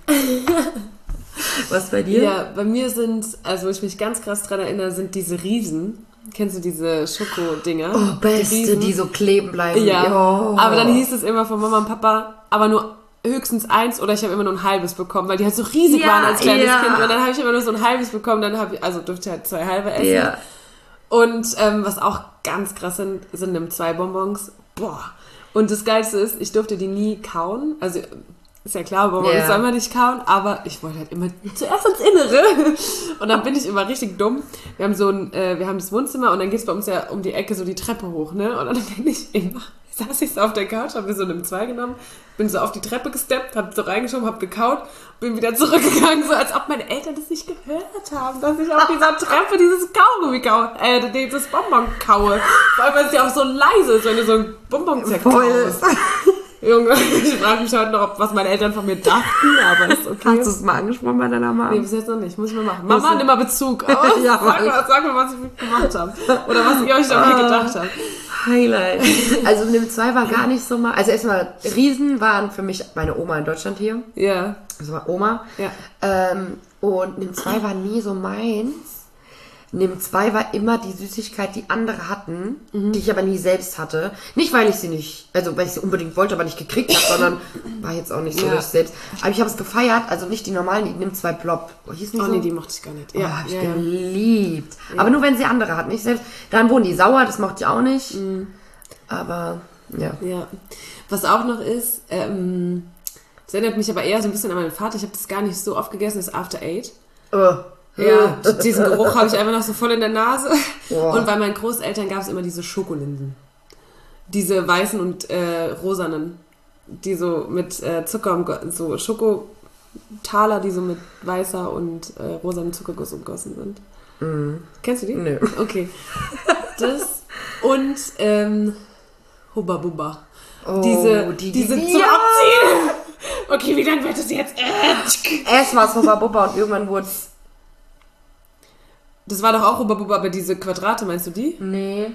Was bei dir? Ja, bei mir sind, also wo ich mich ganz krass dran erinnere, sind diese Riesen. Kennst du diese Schoko-Dinger? Oh, beste, die, Riesen. die so kleben bleiben. Ja, Oh. aber dann hieß es immer von Mama und Papa, aber nur höchstens eins oder ich habe immer nur ein halbes bekommen, weil die halt so riesig Ja, waren als kleines ja. Kind. Und dann habe ich immer nur so ein halbes bekommen, dann habe ich, also durfte ich halt zwei halbe essen. Ja. Und ähm, was auch ganz krass sind, sind M zwei Bonbons. Boah. Und das Geilste ist, ich durfte die nie kauen. Also ist ja klar, Bonbons Ja. soll man nicht kauen, aber ich wollte halt immer zuerst ins Innere. Und dann bin ich immer richtig dumm. Wir haben so ein, äh, wir haben das Wohnzimmer und dann geht es bei uns ja um die Ecke so die Treppe hoch, ne? Und dann bin ich immer, saß ich so auf der Couch, habe mir so eine M zwei genommen, bin so auf die Treppe gesteppt, hab so reingeschoben, hab gekaut, bin wieder zurückgegangen, so als ob meine Eltern das nicht gehört haben, dass ich auf dieser Treppe dieses Kaugummi kaue, äh, dieses Bonbon kaue. Vor allem, weil es ja auch so leise ist, wenn du so ein Bonbon zerkaust. Junge, ich frage mich heute noch, ob, was meine Eltern von mir dachten, aber ist okay. Hast du es mal angesprochen bei deiner Mama? Nee, bis jetzt noch nicht. Muss ich mal machen. Mama, nimm mal Bezug. Oh, Ja, sag, mal, sag mal, was ich gemacht habe. Oder was ihr euch dabei gedacht habt. Highlight. Also Nimm zwei war gar nicht so mal. Also erstmal, Riesen waren für mich meine Oma in Deutschland hier. Ja. Das war Oma. Ja. Ähm, und Nimm zwei war nie so meins. Nimm zwei war immer die Süßigkeit, die andere hatten, Mhm. die ich aber nie selbst hatte. Nicht, weil ich sie nicht, also weil ich sie unbedingt wollte, aber nicht gekriegt habe, sondern war jetzt auch nicht so Ja. richtig selbst. Aber ich habe es gefeiert, also nicht die normalen, die Nimm zwei Blob. Hieß nicht Oh so? nee, die mochte ich gar nicht. Ja, Ja, oh, hab ich ja, ja. geliebt. Aber nur wenn sie andere hatten, nicht selbst. Dann wurden die sauer, das mochte ich auch nicht. Aber, ja. Ja. Was auch noch ist, ähm, das erinnert mich aber eher so ein bisschen an meinen Vater. Ich habe das gar nicht so oft gegessen, das After Eight. Oh. Ja, diesen Geruch habe ich einfach noch so voll in der Nase. Boah. Und bei meinen Großeltern gab es immer diese Schokolinsen. Diese weißen und äh, rosanen. Die so mit äh, Zucker, umgo- so Schokotaler, die so mit weißer und äh, rosanem Zuckerguss umgossen sind. Mhm. Kennst du die? Nö. Okay. Das und ähm, Hubba Bubba. Oh, diese, die, diese die, zum ja. Abziehen. Okay, wie lange wird es jetzt? Äh, Erst war es Hubba Bubba und irgendwann wurde es. Das war doch auch Hubba Bubba, aber diese Quadrate, meinst du die? Nee.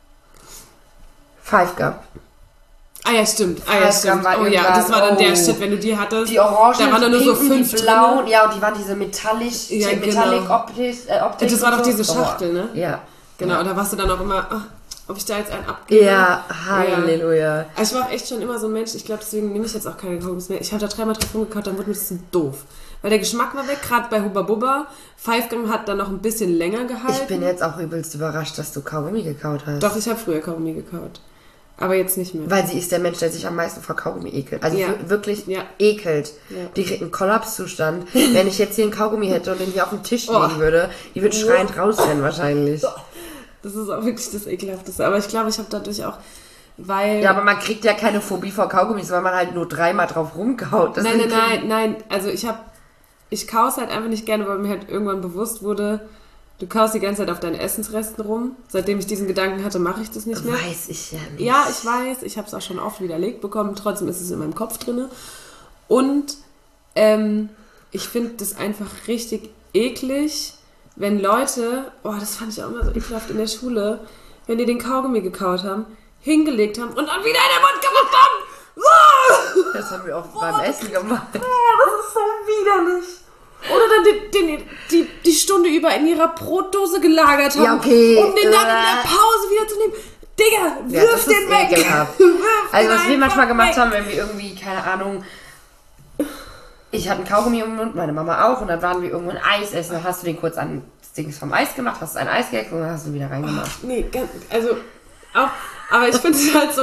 Five Gum. Ah ja, stimmt. Ah ja, Five Gum stimmt. war Oh ja, irgendwann- das war dann der oh. Shit, wenn du die hattest. Die Orangen, da waren dann die nur so Pinken, fünf die Blauen. drin. Ja, und die waren diese metallisch, Ja, die genau. Metallic Optik, äh, Optik. Das war und doch so. diese Schachtel, ne? Ja. Genau, und da warst du dann auch immer, ach, ob ich da jetzt einen abgebe. Ja, Halleluja. Also ich war auch echt schon immer so ein Mensch, ich glaube, deswegen nehme ich jetzt auch keine Kaugummis mehr. Ich habe da dreimal drauf rumgekaut, dann wurde mir das ein doof. Weil der Geschmack war weg, gerade bei Hubba Bubba. Five Gum hat dann noch ein bisschen länger gehalten. Ich bin jetzt auch übelst überrascht, dass du Kaugummi gekaut hast. Doch, ich habe früher Kaugummi gekaut. Aber jetzt nicht mehr. Weil sie ist der Mensch, der sich am meisten vor Kaugummi ekelt. Also Ja. wir- wirklich Ja. ekelt. Ja. Die kriegt einen Kollapszustand. Wenn ich jetzt hier einen Kaugummi hätte und den hier auf dem Tisch Oh. liegen würde, die würde schreiend rausrennen wahrscheinlich. Das ist auch wirklich das Ekelhafteste. Aber ich glaube, ich habe dadurch auch, weil... Ja, aber man kriegt ja keine Phobie vor Kaugummis, weil man halt nur dreimal drauf rumkaut. Das Nein, nein, sind- nein, nein. Also ich habe, ich kaus halt einfach nicht gerne, weil mir halt irgendwann bewusst wurde, du kaust die ganze Zeit auf deinen Essensresten rum. Seitdem ich diesen Gedanken hatte, mache ich das nicht mehr. Weiß ich ja nicht. Ja, ich weiß, ich habe es auch schon oft widerlegt bekommen, trotzdem ist es in meinem Kopf drin. Und ähm, ich finde das einfach richtig eklig, wenn Leute, oh, das fand ich auch immer so ekelhaft in der Schule, wenn die den Kaugummi gekaut haben, hingelegt haben und dann wieder in den Mund gemacht haben. Oh, Das haben wir auch beim Essen gemacht. das ist so widerlich. Oder dann den, den, die, die Stunde über in ihrer Brotdose gelagert haben, Ja, okay. um den dann in Äh. der Pause wieder zu nehmen. Digga, Ja, wirf das ist den weg. ekelhaft. Wirf Also den was wir manchmal einfach gemacht weg. haben, wenn wir irgendwie, keine Ahnung, ich hatte einen Kaugummi im Mund, meine Mama auch, und dann waren wir irgendwo ein Eis essen, dann hast du den kurz an das Ding vom Eis gemacht, hast ein Eis gegessen und dann hast du ihn wieder reingemacht. Nee, ganz, also auch, aber ich finde es halt so,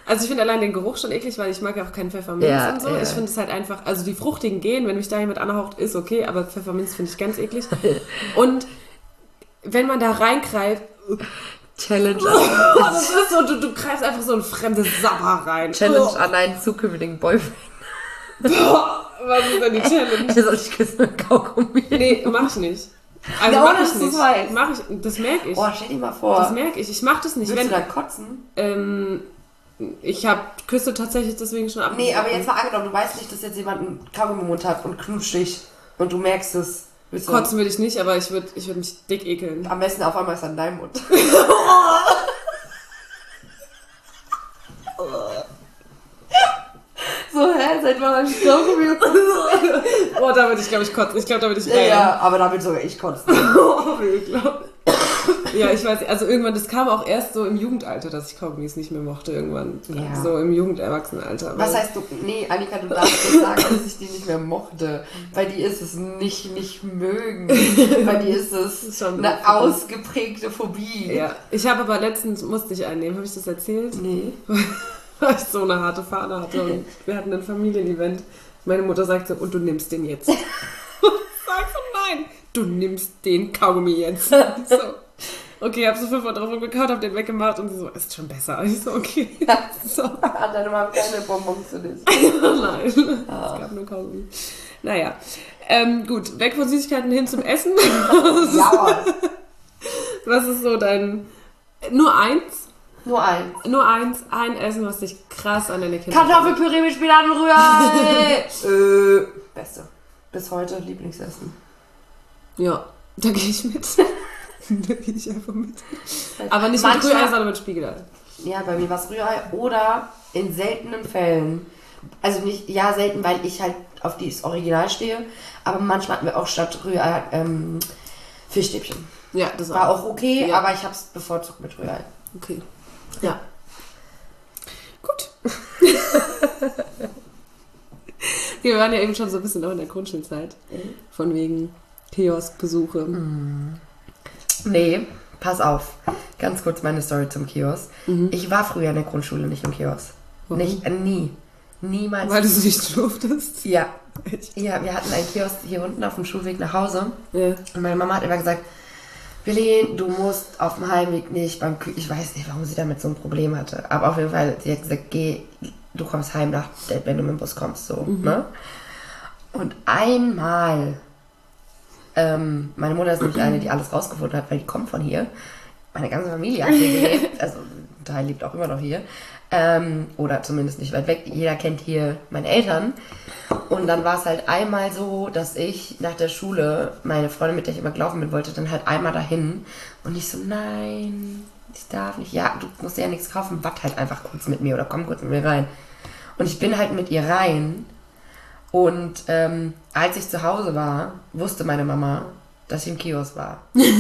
Also ich finde allein den Geruch schon eklig, weil ich mag ja auch keinen Pfefferminz ja, und so. Ja. Ich finde es halt einfach, also die fruchtigen gehen, wenn mich da jemand anhaucht, ist okay, aber Pfefferminz finde ich ganz eklig. Und wenn man da reingreift... Challenge oh, an... das ist so, du, du greifst einfach so ein fremdes Sabber rein. Challenge oh. an einen zukünftigen Boyfriend. Boah, was ist denn die Challenge? Er soll dich küssen mit Kaugummi. Nee, mach ich nicht. Also Ja, mach ohne, ich dass du's nicht. weißt. Mach ich, das merke ich. Boah, stell dir mal vor. Das merke ich. Ich mach das nicht. Willst Wenn, du da kotzen? ähm, ich habe Küsse tatsächlich deswegen schon ab. Nee, aber jetzt mal angenommen, du weißt nicht, dass jetzt jemand einen Kaugummi im Mund hat und knutscht dich und du merkst es. Willst du Kotzen würde ich nicht, aber ich würde ich würd mich dick ekeln. am besten auf einmal ist er in deinem Mund. So, hä? Seit wann hab ich Kaugummi? Boah, da würde ich, glaube ich, kotzen. Ich glaube, da würde ich rein. Ja, aber da will sogar ich kotzen. Oh, wie ekelhaft. Ja, ich weiß, also irgendwann, das kam auch erst so im Jugendalter, dass ich Kaugummis nicht mehr mochte, irgendwann. Ja. So im Jugenderwachsenenalter. Was heißt du? Nee, Annika, du darfst nicht sagen, dass ich die nicht mehr mochte. Bei dir ist es nicht nicht mögen. Bei dir ist es ist schon eine so. ausgeprägte Phobie. Ja, ich habe aber letztens, musste ich einnehmen, habe ich das erzählt? Nee. Weil ich so eine harte Fahne hatte und wir hatten ein Familienevent. Meine Mutter sagte, und du nimmst den jetzt. Und ich sag so, nein, du nimmst den Kaugummi jetzt. So. Okay, hab so fünfhundert Euro gekauft, hab den weggemacht und sie so, ist schon besser. Und ich so, okay. So. Hat deine Mama keine Bonbons zu lesen? Nein, Ah. es gab nur Kaugummi. Naja, ähm, gut, weg von Süßigkeiten hin zum Essen. Ja, Was ist so dein, nur eins? nur eins. Nur eins, ein Essen, was dich krass an deine Kinder Kartoffelpüree mit Spinat und Rührei. äh, beste. Bis heute Lieblingsessen. Ja, da gehe ich mit. Da gehe ich einfach mit. Aber nicht mit Manchmal- Rührei, sondern mit Spiegelei. Ja, bei mir war es Rührei oder in seltenen Fällen. Also nicht, ja, selten, weil ich halt auf dieses Original stehe. Aber manchmal hatten wir auch statt Rührei ähm, Fischstäbchen. Ja, das War auch okay, Ja. aber ich hab's bevorzugt mit Rührei. Okay. Ja. Gut. Okay, wir waren ja eben schon so ein bisschen noch in der Grundschulzeit. Von wegen Kioskbesuche. Nee, pass auf. Ganz kurz meine Story zum Kiosk. Mhm. Ich war früher in der Grundschule nicht im Kiosk. Warum? Nicht, äh, nie. Niemals. Weil du es nicht durftest. Ja. Echt? Ja, wir hatten einen Kiosk hier unten auf dem Schulweg nach Hause. Ja. Und meine Mama hat immer gesagt, Willi, du musst auf dem Heimweg nicht beim Kü Ich weiß nicht, warum sie damit so ein Problem hatte. Aber auf jeden Fall, sie hat gesagt, geh, du kommst heim, nach, wenn du mit dem Bus kommst. So, Mhm. ne? Und einmal, ähm, meine Mutter ist nämlich eine, die alles rausgefunden hat, weil die kommt von hier. Meine ganze Familie hat hier gelebt. Also ein Teil lebt auch immer noch hier. Ähm, oder zumindest nicht weit weg. Jeder kennt hier meine Eltern. Und dann war es halt einmal so, dass ich nach der Schule, meine Freundin, mit der ich immer gelaufen bin, wollte dann halt einmal dahin. Und ich so, nein, ich darf nicht. Ja, du musst ja nichts kaufen, wart halt einfach kurz mit mir oder komm kurz mit mir rein. Und ich bin halt mit ihr rein. Und ähm, als ich zu Hause war, wusste meine Mama, dass ich im Kiosk war.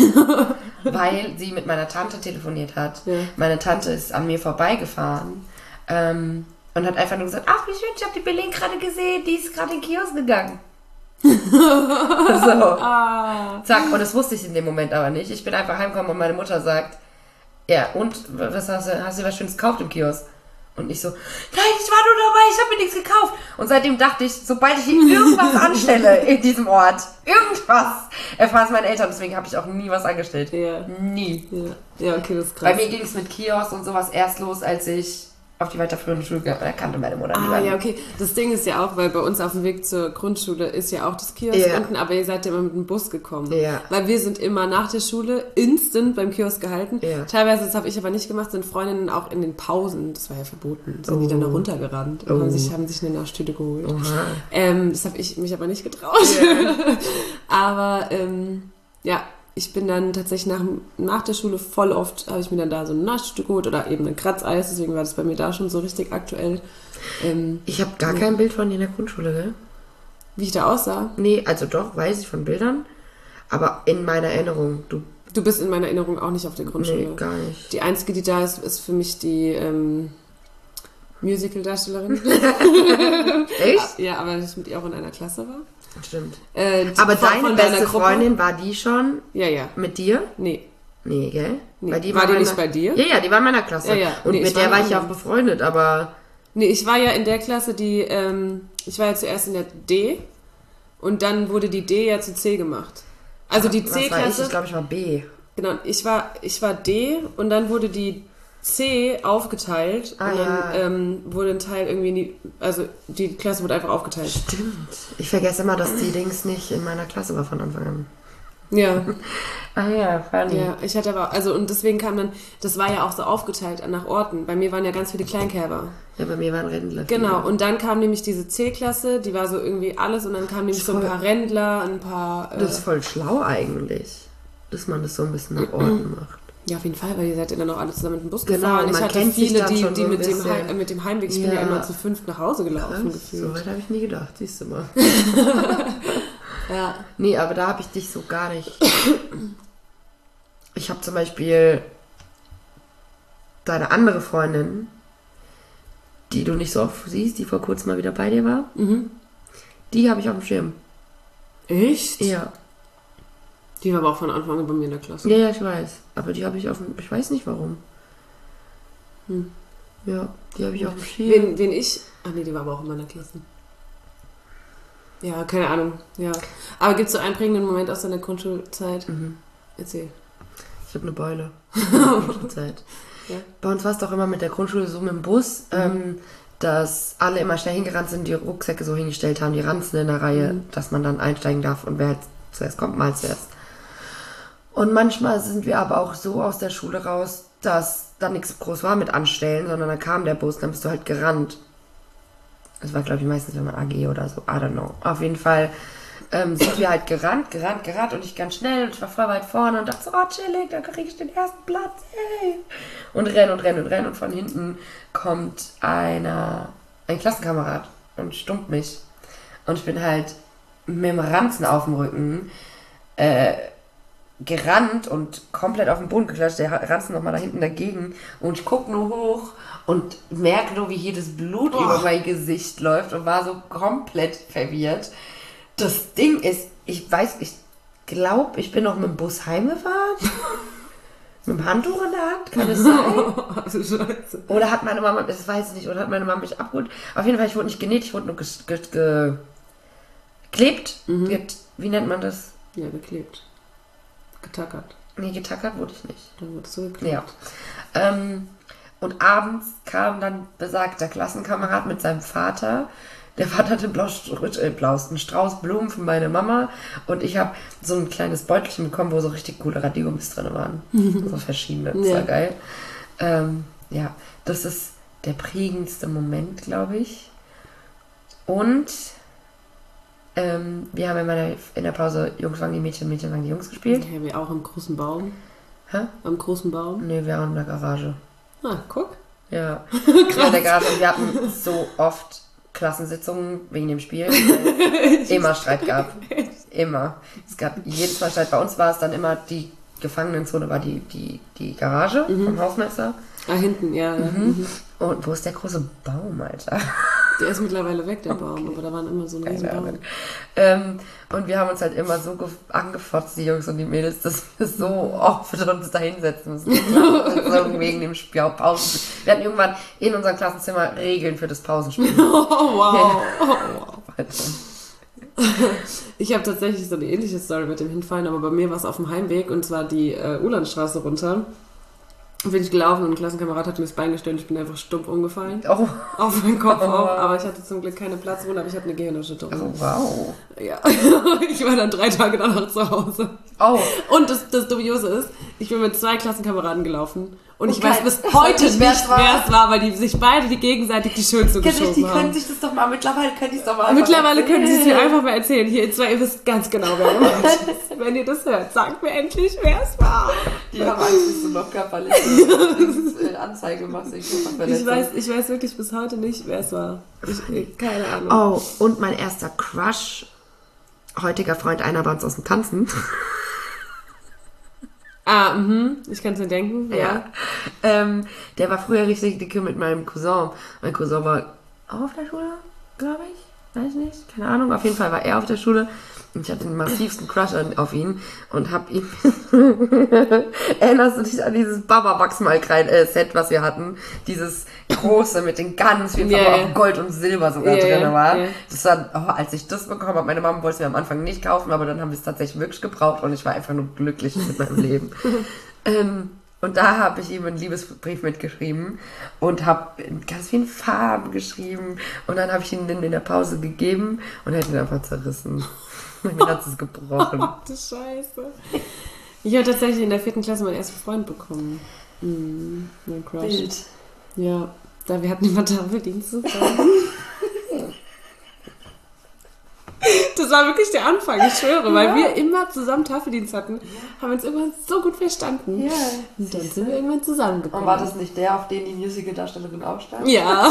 Weil sie mit meiner Tante telefoniert hat. Ja. Meine Tante ist an mir vorbeigefahren ähm, und hat einfach nur gesagt, ach wie schön, ich habe die Berlin gerade gesehen, die ist gerade in den Kiosk gegangen. So, Ah. zack, und das wusste ich in dem Moment aber nicht. Ich bin einfach heimgekommen und meine Mutter sagt, ja, und, was hast du, hast du was Schönes gekauft im Kiosk? Und ich so, nein, ich war nur dabei, ich habe mir nichts gekauft. Und seitdem dachte ich, sobald ich hier irgendwas anstelle in diesem Ort, irgendwas, erfahren es meine Eltern. Deswegen habe ich auch nie was angestellt. Ja. Nie. Ja. Ja, okay, das ist krass. Bei mir ging es mit Kiosk und sowas erst los, als ich auf die weiterführende Schule gegangen bin. Da kannte meine Mutter Ah, niemanden. ja, okay. Das Ding ist ja auch, weil bei uns auf dem Weg zur Grundschule ist ja auch das Kiosk Ja. unten, aber ihr seid ja immer mit dem Bus gekommen. Ja. Weil wir sind immer nach der Schule instant beim Kiosk gehalten. Ja. Teilweise, das habe ich aber nicht gemacht, sind Freundinnen auch in den Pausen, das war ja verboten, sind die dann da runtergerannt und Oh. haben, sich, haben sich eine Naschtüte geholt. Oha. Ähm, das habe ich mich aber nicht getraut. aber ähm, ja, ich bin dann tatsächlich nach, nach der Schule voll oft, habe ich mir dann da so ein Naschstück geholt oder eben ein Kratzeis, deswegen war das bei mir da schon so richtig aktuell. Ähm, Ich habe gar kein Bild von dir in der Grundschule, gell? wie ich da aussah. Nee, also doch, weiß ich von Bildern. Aber in meiner Erinnerung, du, Du bist in meiner Erinnerung auch nicht auf der Grundschule. nee, gar nicht. Die einzige, die da ist, ist für mich die ähm, Musical-Darstellerin. Echt? Ja, aber ich mit ihr auch in einer Klasse war. Stimmt. Äh, die- Aber von- deine von beste deiner Gruppe. Freundin, war die schon Ja, ja. mit dir? Nee. Nee, gell? Nee. Weil die war war die meiner, nicht bei dir? Ja, ja, die war in meiner Klasse. Ja, ja. Und Nee, mit ich der war war ich ja auch anderen. befreundet, aber... Nee, ich war ja in der Klasse, die, ähm, ich war ja zuerst in der D und dann wurde die D ja zu C gemacht. Also die Was war ich? C-Klasse, Ich glaube, ich war B. genau, ich war, ich war D und dann wurde die C aufgeteilt Ah, und dann ja. ähm, wurde ein Teil irgendwie in die, also die Klasse wurde einfach aufgeteilt. Stimmt. Ich vergesse immer, dass die Dings nicht in meiner Klasse war von Anfang an. Ja, Ah ja, funny. ja, ich hatte aber, also und deswegen kam dann, das war ja auch so aufgeteilt nach Orten. Bei mir waren ja ganz viele Kleinkerber. Ja, bei mir waren Rentner. Genau, viele. und dann kam nämlich diese C-Klasse, die war so irgendwie alles und dann kamen nämlich so ein Voll. paar Rändler, ein paar... Äh, Das ist voll schlau eigentlich, dass man das so ein bisschen nach Orten macht. ja, auf jeden Fall, weil ihr seid ja dann auch alle zusammen mit dem Bus Genau, gefahren. Ich man hatte kennt sich viele, dann die, schon die so ein mit, dem bisschen. Heim, äh, mit dem Heimweg, ich bin ja Ja. immer zu fünft nach Hause gelaufen Krass, so gefühlt. weit habe ich nie gedacht, siehst du mal. Ja. Nee, aber da habe ich dich so gar nicht. Ich habe zum Beispiel deine andere Freundin, die du nicht so oft siehst, die vor kurzem mal wieder bei dir war, Mhm. die habe ich auf dem Schirm. Echt? Ja. Die war aber auch von Anfang an bei mir in der Klasse. Ja, ja, ich weiß. Aber die habe ich auf dem... Ich weiß nicht warum. Hm. Ja, die habe ich auf dem Schirm. Wen, wen ich... Ach nee, die war aber auch in meiner Klasse. Ja, keine Ahnung. Ja. Aber gibt es so einen prägenden Moment aus deiner Grundschulzeit? Mhm. Erzähl. Ich habe eine Beule. Zeit. Ja. Bei uns war es doch immer mit der Grundschule so mit dem Bus, Mhm. ähm, dass alle immer schnell hingerannt sind, die Rucksäcke so hingestellt haben, die Ranzen in der Reihe, Mhm. dass man dann einsteigen darf und wer zuerst kommt, mal zuerst. Und manchmal sind wir aber auch so aus der Schule raus, dass da nichts groß war mit Anstellen, sondern dann kam der Bus, dann bist du halt gerannt. Das war, glaube ich, meistens, wenn man A G oder so, I don't know. Auf jeden Fall ähm, sind wir halt gerannt, gerannt, gerannt und ich ganz schnell und ich war voll weit vorne und dachte so, oh, chillig, da kriege ich den ersten Platz, ey. Und renn und renn und renn und von hinten kommt einer, ein Klassenkamerad und stummt mich. Und ich bin halt mit dem Ranzen auf dem Rücken äh, gerannt und komplett auf den Boden geklatscht, der Ranzen nochmal da hinten dagegen und ich guck nur hoch und merke nur, wie hier das Blut Oh. über mein Gesicht läuft und war so komplett verwirrt. Das Ding ist, ich weiß, ich glaube, ich bin noch mit dem Bus heimgefahren. Mit dem Handtuch in der Hand, kann es sein? Also Scheiße. Oder hat meine Mama, das weiß ich nicht, oder hat meine Mama mich abgeholt? Auf jeden Fall, ich wurde nicht genäht, ich wurde nur ges, ges, ge, geklebt. Mhm. Get, wie nennt man das? Ja, geklebt. Getackert. Nee, getackert wurde ich nicht. Dann wurde so geklebt. Ja. Ähm, und abends kam dann besagter Klassenkamerad mit seinem Vater. Der Vater hatte Blaus, äh, Blaus, einen Strauß Blumen für meine Mama und ich habe so ein kleines Beutelchen bekommen, wo so richtig coole Radiergummis drin waren. So verschiedene, das Ja. war geil. Ähm, ja, das ist der prägendste Moment, glaube ich. Und ähm, wir haben in, meiner, in der Pause Jungs waren die Mädchen, Mädchen waren die Jungs gespielt. Ja, wir auch am großen Baum. Hä? Am großen Baum. Nee, wir waren in der Garage. Ah, guck. Ja. Ja, in der Garage. Und wir hatten so oft Klassensitzungen wegen dem Spiel, weil es immer Streit gab. Immer. Es gab jedes Mal Streit. Bei uns war es dann immer, die Gefangenenzone war die, die, die Garage Mhm. vom Hausmeister. Ah, hinten, ja. ja. Mhm. Und wo ist der große Baum, Alter? Der ist mittlerweile weg, der Baum, aber da waren immer so ein riesen Keine Baum. Ahnung. Ähm, und wir haben uns halt immer so ge- angefotzt, die Jungs und die Mädels, dass wir so oft uns da hinsetzen müssen. So wegen dem Spiel, Pausen. Wir hatten irgendwann in unserem Klassenzimmer Regeln für das Pausenspiel. Oh, wow. Oh, wow. Alter. Ich habe tatsächlich so eine ähnliche Story mit dem Hinfallen, aber bei mir war es auf dem Heimweg und zwar die äh, Ulandstraße runter. Bin ich gelaufen und ein Klassenkamerad hat mir das Bein gestellt und ich bin einfach stumpf umgefallen. Oh, Auf meinen Kopf Oh. auf, aber ich hatte zum Glück keine Platzwunde, aber ich hatte eine Gehirnerschütterung. oh, wow. Ja, ich war dann drei Tage danach zu Hause. Oh, Und das, das Dubiose ist, ich bin mit zwei Klassenkameraden gelaufen und ich Okay. weiß bis heute Nicht, nicht, wer es war. wer es war, weil die sich beide die gegenseitig die Schuld zugeschoben haben. sich das doch mal, mittlerweile können die es doch mal Mittlerweile können Sie es mir einfach mal erzählen. Hier, ihr zwei, ihr wisst ganz genau, wer gemeint ist. Wenn ihr das hört, sagt mir endlich, wer es war. Die haben Angst, dass du noch körperliche Anzeige machst. Ich, Ich weiß, ich weiß wirklich bis heute nicht, wer es war. Ich, keine Ahnung. Oh, und mein erster Crush, heutiger Freund, einer bei uns aus dem Tanzen. Ah, mhm. Ich kann es mir denken. Ja. Ja. Ähm, der war früher richtig dicke mit meinem Cousin. Mein Cousin war auch auf der Schule, glaube ich. Weiß nicht, keine Ahnung. Auf jeden Fall war er auf der Schule. Ich hatte den massivsten Crush auf ihn und hab ihm... Erinnerst du dich an dieses Baba-Wachsmalkreid-Set, was wir hatten? Dieses große mit den ganz vielen, yeah, aber auch Gold und Silber sogar yeah, drin war. Yeah. Das war, oh, als ich das bekommen habe, meine Mama wollte es mir am Anfang nicht kaufen, aber dann haben wir es tatsächlich wirklich gebraucht und ich war einfach nur glücklich mit meinem Leben. ähm, und da habe ich ihm einen Liebesbrief mitgeschrieben und habe in ganz vielen Farben geschrieben und dann habe ich ihn in der Pause gegeben und er hat ihn einfach zerrissen. Mein Herz ist gebrochen. Oh, du Scheiße. Ich habe tatsächlich in der vierten Klasse meinen ersten Freund bekommen. Mhm, mein Crush. Bild. Ja, da wir hatten immer Tafeldienst zusammen. Das war wirklich der Anfang, ich schwöre, weil ja. wir immer zusammen Tafeldienst hatten, haben uns irgendwann so gut verstanden. Ja. Und dann sind wir irgendwann zusammengekommen. Und war das nicht der, auf den die Musical-Darstellerin aufstand? Ja.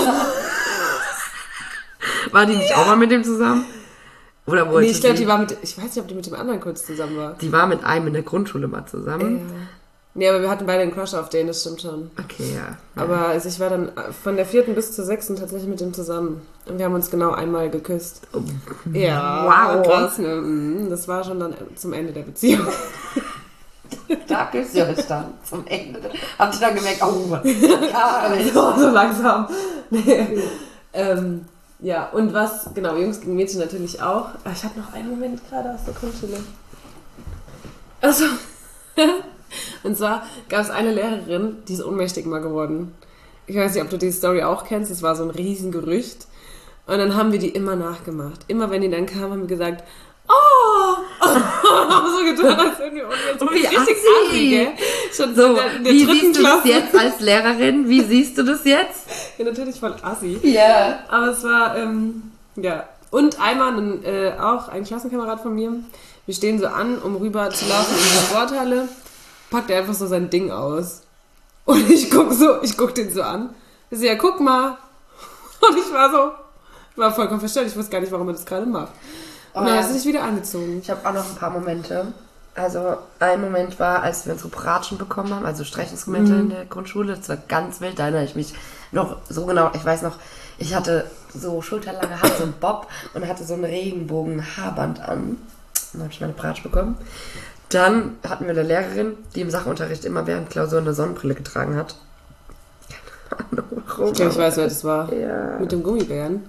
War die nicht ja. auch mal mit dem zusammen? Oder nee, ich glaube, die war mit, ich weiß nicht, ob die mit dem anderen kurz zusammen war. Die war mit einem in der Grundschule mal zusammen. Ja. Nee, aber wir hatten beide einen Crush auf den, das stimmt schon. Okay, ja. Aber also ich war dann von der vierten bis zur sechsten tatsächlich mit dem zusammen. Und wir haben uns genau einmal geküsst. Oh. Ja, wow. Krass, ne? Das war schon dann zum Ende der Beziehung. Da küsst ihr euch dann zum Ende. Habt ihr dann gemerkt, oh, ja, so, so langsam. Nee. ähm, ja, und was, genau, Jungs gegen Mädchen natürlich auch. Aber ich habe noch einen Moment gerade aus der Grundschule. Also... Und zwar gab es eine Lehrerin, die ist ohnmächtig mal geworden. Ich weiß nicht, ob du die Story auch kennst, das war so ein Riesengerücht. Und dann haben wir die immer nachgemacht. Immer wenn die dann kam, haben wir gesagt, oh! Haben so getan, als wenn wir ohnmächtig. Wie richtig assi, gell? Schon so, in der, in der wie siehst du Klasse. Das jetzt als Lehrerin? Wie siehst du das jetzt? Ja, natürlich voll assi. Ja. Yeah. Aber es war, ähm, ja. Und einmal ein, äh, auch ein Klassenkamerad von mir. Wir stehen so an, um rüber zu laufen in die Sporthalle. Packt er einfach so sein Ding aus. Und ich guck so, ich guck den so an. Ich so, ja, guck mal. Und ich war so, ich war vollkommen verstellt. Ich wusste gar nicht, warum er das gerade macht. Und oh, dann hat er sich wieder angezogen. Ich habe auch noch ein paar Momente. Also, ein Moment war, als wir unsere Bratschen bekommen haben, also Streichungsinstrumente mhm. in der Grundschule. Das war ganz wild. Da erinnere ich mich noch so genau. Ich weiß noch, ich hatte so schulterlange Haare, so einen Bob und hatte so ein Regenbogen-Haarband an. Dann habe ich meine Bratsch bekommen. Dann hatten wir eine Lehrerin, die im Sachunterricht immer während Klausur eine Sonnenbrille getragen hat. Keine Ahnung warum. Ich glaube, ich weiß, wer das war. Ja. Mit dem Gummibären.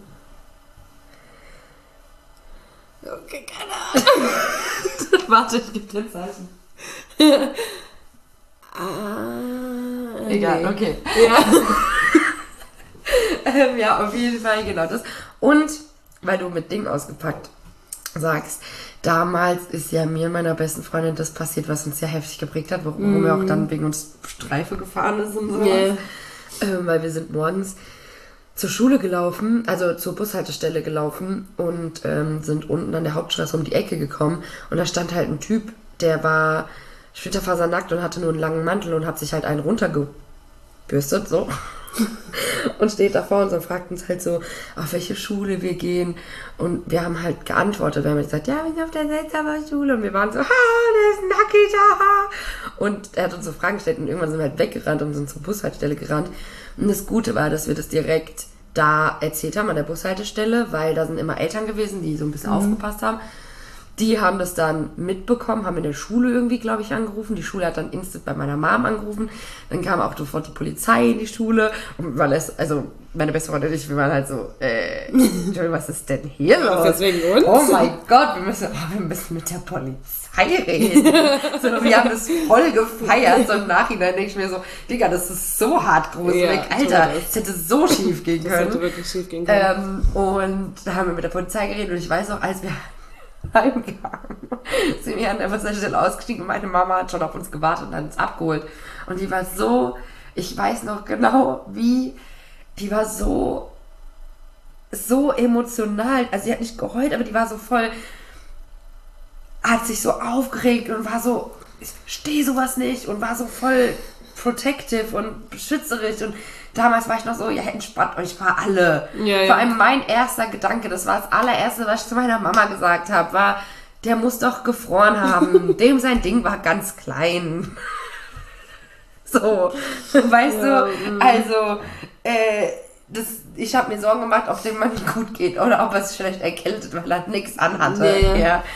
Okay, keine Ahnung. Warte, ich gebe dir ein Zeichen. ah, Egal, nee. Okay. Ja. ähm, ja, auf jeden Fall, genau das. Und, weil du mit Ding ausgepackt sagst, damals ist ja mir und meiner besten Freundin das passiert, was uns ja heftig geprägt hat, warum mm. er auch dann wegen uns Streife gefahren ist und so. Yeah. Ähm, weil wir sind morgens zur Schule gelaufen, also zur Bushaltestelle gelaufen und ähm, sind unten an der Hauptstraße um die Ecke gekommen und da stand halt ein Typ, der war splitterfasernackt und hatte nur einen langen Mantel und hat sich halt einen runtergebürstet, so. Und steht da vor uns und fragt uns halt so, auf welche Schule wir gehen. Und wir haben halt geantwortet. Wir haben gesagt, ja, wir sind auf der Seltsamer Schule. Und wir waren so, ha, der ist nackig, ha. Und er hat uns so Fragen gestellt und irgendwann sind wir halt weggerannt und sind zur Bushaltestelle gerannt. Und das Gute war, dass wir das direkt da erzählt haben an der Bushaltestelle, weil da sind immer Eltern gewesen, die so ein bisschen mhm. aufgepasst haben. Die haben das dann mitbekommen, haben in der Schule irgendwie, glaube ich, angerufen. Die Schule hat dann instant bei meiner Mom angerufen. Dann kam auch sofort die Polizei in die Schule. Und weil es, also meine beste Freundin und ich, wir waren halt so, äh, was ist denn hier los? Deswegen uns? Oh mein Gott, wir müssen, oh, wir müssen mit der Polizei reden. So, wir haben das voll gefeiert. So im Nachhinein denke ich mir so, Digga, das ist so hart gruselig. Ja, Alter, es hätte so schief gehen können. Das hätte wirklich schief gehen können. Ähm, und da haben wir mit der Polizei geredet und ich weiß auch, als wir heimgegangen, sind wir an der Bushaltestelle ausgestiegen und meine Mama hat schon auf uns gewartet und hat uns abgeholt. Und die war so, ich weiß noch genau, wie, die war so, so emotional. Also sie hat nicht geheult, aber die war so voll, hat sich so aufgeregt und war so, ich verstehe sowas nicht und war so voll protective und beschützerisch und damals war ich noch so, ja, entspannt euch mal alle. Ja, ja. Vor allem mein erster Gedanke, das war das allererste, was ich zu meiner Mama gesagt habe, war, der muss doch gefroren haben. Dem sein Ding war ganz klein. So, weißt ja, du, also, äh, das, ich habe mir Sorgen gemacht, ob dem mal nicht gut geht oder ob er es vielleicht erkältet, weil er nichts anhatte. Nee. Ja.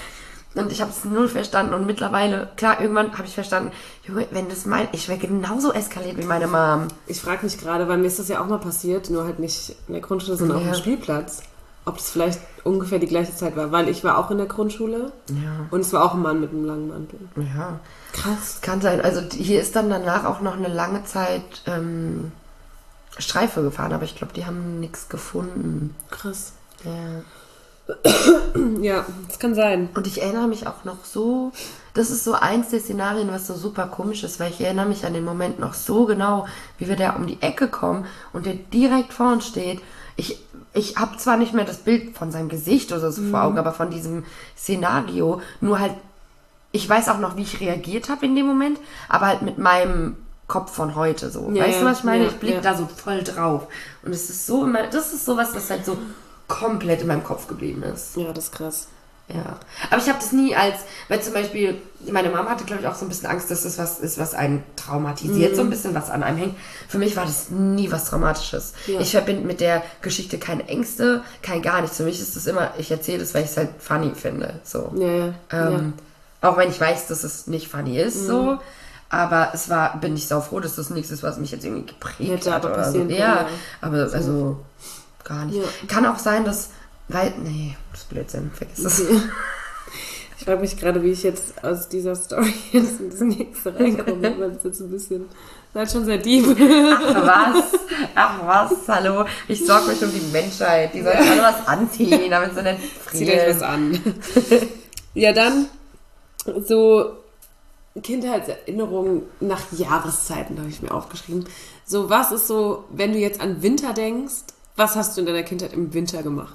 Und ich habe es null verstanden und mittlerweile, klar, irgendwann habe ich verstanden, Junge, wenn das mein, ich wäre genauso eskaliert wie meine Mom. Ich frage mich gerade, weil mir ist das ja auch mal passiert, nur halt nicht in der Grundschule, sondern ja. auf dem Spielplatz, ob das vielleicht ungefähr die gleiche Zeit war, weil ich war auch in der Grundschule ja. und es war auch ein Mann mit einem langen Mantel. Ja, krass. Kann sein, also hier ist dann danach auch noch eine lange Zeit ähm, Streife gefahren, aber ich glaube, die haben nichts gefunden. Krass. Ja. Ja, das kann sein. Und ich erinnere mich auch noch so, das ist so eins der Szenarien, was so super komisch ist, weil ich erinnere mich an den Moment noch so genau, wie wir da um die Ecke kommen und der direkt vor uns steht. Ich, ich habe zwar nicht mehr das Bild von seinem Gesicht oder so mhm. vor Augen, aber von diesem Szenario, nur halt, ich weiß auch noch, wie ich reagiert habe in dem Moment, aber halt mit meinem Kopf von heute so. Ja, weißt du, was ich meine? Ja, ich blicke ja. da so voll drauf. Und es ist so immer, das ist sowas, das halt so komplett in meinem Kopf geblieben ist. Ja, das ist krass. Ja. Aber ich habe das nie als, weil zum Beispiel, meine Mama hatte, glaube ich, auch so ein bisschen Angst, dass das was ist, was einen traumatisiert, mhm. so ein bisschen, was an einem hängt. Für mich war das nie was Traumatisches. Ja. Ich verbinde mit der Geschichte keine Ängste, kein gar nichts. Für mich ist das immer, ich erzähle das, weil ich es halt funny finde. So. Ja, ja. Ähm, ja. Auch wenn ich weiß, dass es nicht funny ist, mhm. so. Aber es war, bin ich sau froh, dass das nichts ist, was mich jetzt irgendwie geprägt Hätte hat. Oder so. Ja, ja, aber so. also gar nicht. Ja. Kann auch sein, dass, weil, nee, das ist Blödsinn, vergiss das. Okay. Ich frage mich gerade, wie ich jetzt aus dieser Story jetzt in das nächste reinkomme, weil es jetzt ein bisschen, seid schon sehr deep. Ach was, ach was, hallo, ich sorge mich um die Menschheit, die sollen alle was anziehen, damit sie nicht frieren. Zieht euch was an. Ja, dann so Kindheitserinnerungen nach Jahreszeiten, habe ich mir aufgeschrieben. So, was ist so, wenn du jetzt an Winter denkst, was hast du in deiner Kindheit im Winter gemacht?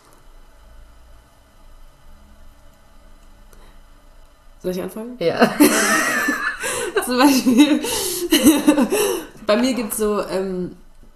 Soll ich anfangen? Ja. Zum Beispiel, bei mir gibt es so, ähm,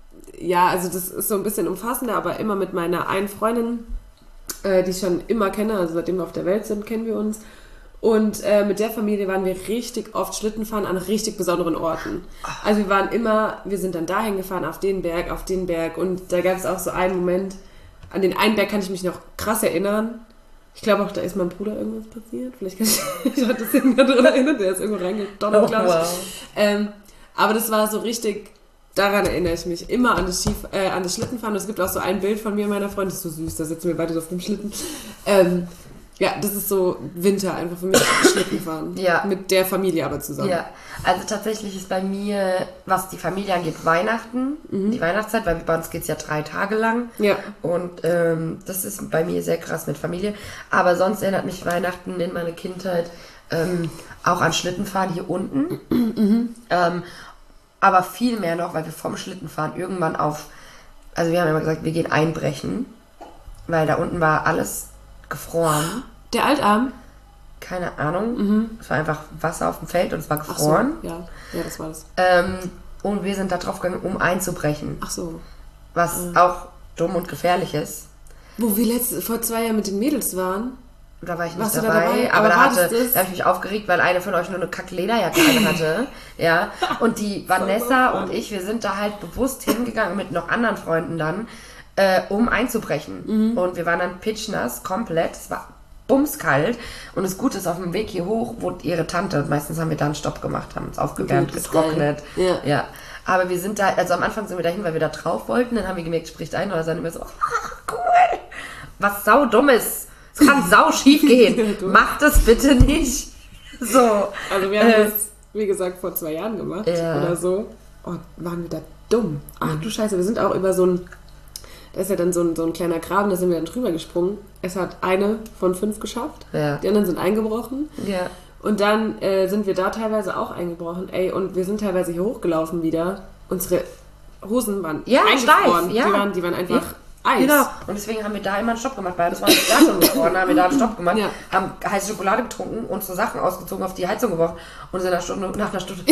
ja, also das ist so ein bisschen umfassender, aber immer mit meiner einen Freundin, äh, die ich schon immer kenne, also seitdem wir auf der Welt sind, kennen wir uns. Und äh, mit der Familie waren wir richtig oft Schlitten fahren an richtig besonderen Orten. Also wir waren immer, wir sind dann dahin gefahren, auf den Berg, auf den Berg. Und da gab es auch so einen Moment, an den einen Berg kann ich mich noch krass erinnern. Ich glaube auch, da ist meinem Bruder irgendwas passiert. Vielleicht kann ich, ich hatte das irgendwann daran erinnert, der ist irgendwo reingedonnert, glaube ich. Wow. Ähm, aber das war so richtig, daran erinnere ich mich, immer an das, Skif äh, an das Schlittenfahren. Und es gibt auch so ein Bild von mir und meiner Freundin, das ist so süß, da sitzen wir beide so auf dem Schlitten. Ähm, Ja, das ist so Winter einfach für mich, Schlitten fahren. Ja. Mit der Familie aber zusammen. Ja, also tatsächlich ist bei mir, was die Familie angeht, Weihnachten, mhm. die Weihnachtszeit, weil bei uns geht es ja drei Tage lang. Ja. Und ähm, das ist bei mir sehr krass mit Familie. Aber sonst erinnert mich Weihnachten in meiner Kindheit ähm, auch an Schlittenfahren hier unten. Mhm. Ähm, aber viel mehr noch, weil wir vom Schlittenfahren irgendwann auf, also wir haben immer gesagt, wir gehen einbrechen, weil da unten war alles gefroren. Der Altarm? Keine Ahnung. Mhm. Es war einfach Wasser auf dem Feld und es war Ach gefroren. So, ja. Ja, das war das. Ähm, und wir sind da drauf gegangen, um einzubrechen. Ach so. Was mhm. auch dumm und gefährlich ist. Wo wir letztes, vor zwei Jahren mit den Mädels waren. Da war ich nicht Warst dabei, du da dabei? aber, aber da, hatte, das? da habe ich mich aufgeregt, weil eine von euch nur eine Kack-Lederjacke hatte. Ja. Und die Vanessa und ich, wir sind da halt bewusst hingegangen mit noch anderen Freunden dann, äh, um einzubrechen. Mhm. Und wir waren dann pitchnass, komplett. Es war bumskalt. Und das Gute ist, auf dem Weg hier hoch wurde ihre Tante, und meistens haben wir da einen Stopp gemacht, haben uns aufgewärmt, okay, getrocknet. Ja. ja. Aber wir sind da, also am Anfang sind wir dahin, weil wir da drauf wollten, dann haben wir gemerkt, spricht ein, oder dann immer so, oh, cool, was sau dummes. Es kann sau schief gehen. Macht das bitte nicht. So. Also wir haben äh, das, wie gesagt, vor zwei Jahren gemacht ja. oder so. Oh, waren wir da dumm. Ach du Scheiße, wir sind auch über so ein, da ist ja dann so ein, so ein kleiner Graben, da sind wir dann drüber gesprungen. Es hat eine von fünf geschafft. Ja. Die anderen sind eingebrochen. Ja. Und dann äh, sind wir da teilweise auch eingebrochen. Ey, und wir sind teilweise hier hochgelaufen wieder. Unsere Hosen waren ja, eingefroren. Steif, ja. Die waren, die waren einfach... Ja. Eis. Genau, und deswegen haben wir da immer einen Stopp gemacht, weil das war nicht da schon geworden, haben wir da einen Stopp gemacht, ja. haben heiße Schokolade getrunken, uns so Sachen ausgezogen, auf die Heizung geworfen und sind nach, Stunde, nach einer Stunde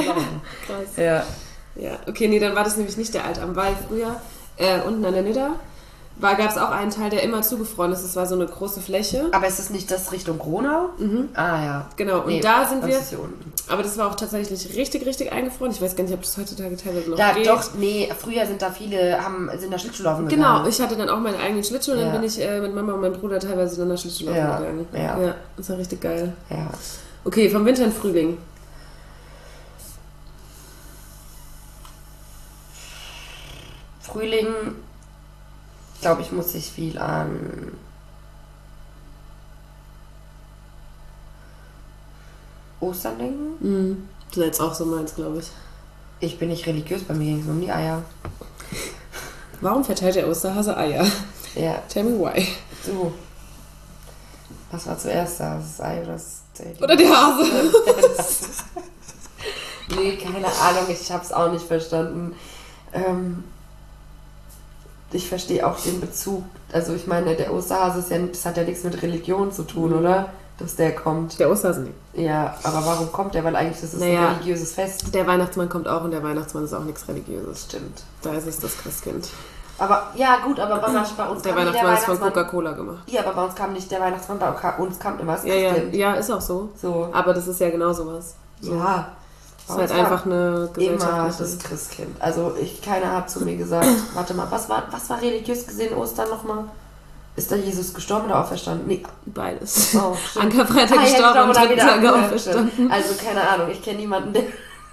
Krass. Ja. Ja, okay, nee, dann war das nämlich nicht der Altarm, weil früher äh, unten an der Nidda gab es auch einen Teil, der immer zugefroren ist. Das war so eine große Fläche. Aber ist es nicht das Richtung Gronau? Mhm. Ah ja. Genau, und nee, da sind wir... Ist hier unten. Aber das war auch tatsächlich richtig, richtig eingefroren. Ich weiß gar nicht, ob das heutzutage teilweise noch da, geht. Doch, nee, früher sind da viele, haben, sind da Schlittschuhlaufen gegangen. Genau, gegangen. ich hatte dann auch meine eigenen Schlittschuhe und ja. dann bin ich äh, mit Mama und meinem Bruder teilweise dann nach Schlittschuhlaufen ja. gegangen. Ja. ja, das war richtig geil. Ja. Okay, vom Winter in Frühling. Frühling, glaube ich, muss ich viel an Ostern denken. Mhm. Du jetzt auch so meinst, glaube ich. Ich bin nicht religiös, bei mir ging es um die Eier. Warum verteilt der Osterhase Eier? Ja. Tell me why. Du. Was war zuerst da? Das Ei oder das... Oder der Hase? Nee, keine Ahnung, ich habe es auch nicht verstanden. Ähm... Ich verstehe auch den Bezug. Also ich meine, der Osterhase ist ja, das hat ja nichts mit Religion zu tun, mhm. oder? Dass der kommt. Der Osterhase nicht. Ja, aber warum kommt der? Weil eigentlich das ist naja, ein religiöses Fest. Der Weihnachtsmann kommt auch und der Weihnachtsmann ist auch nichts Religiöses. Stimmt. Da ist es das Christkind. Aber ja gut, aber bei, bei uns der kam Weihnachtsmann der ist von Coca-Cola gemacht. Ja, aber bei uns kam nicht der Weihnachtsmann, bei uns kam immer das Christkind. Ja, ja, ja, ist auch so. so. Aber das ist ja genau sowas. So. Ja. Das ist halt einfach eine Immer das Christkind. Also ich, keiner hat zu mir gesagt, warte mal, was war, was war religiös gesehen Ostern nochmal? Ist da Jesus gestorben oder auferstanden? Nee. Beides. Oh, an Karfreitag ah, gestorben und dritten Tage auferstanden. Also keine Ahnung, ich kenne niemanden, der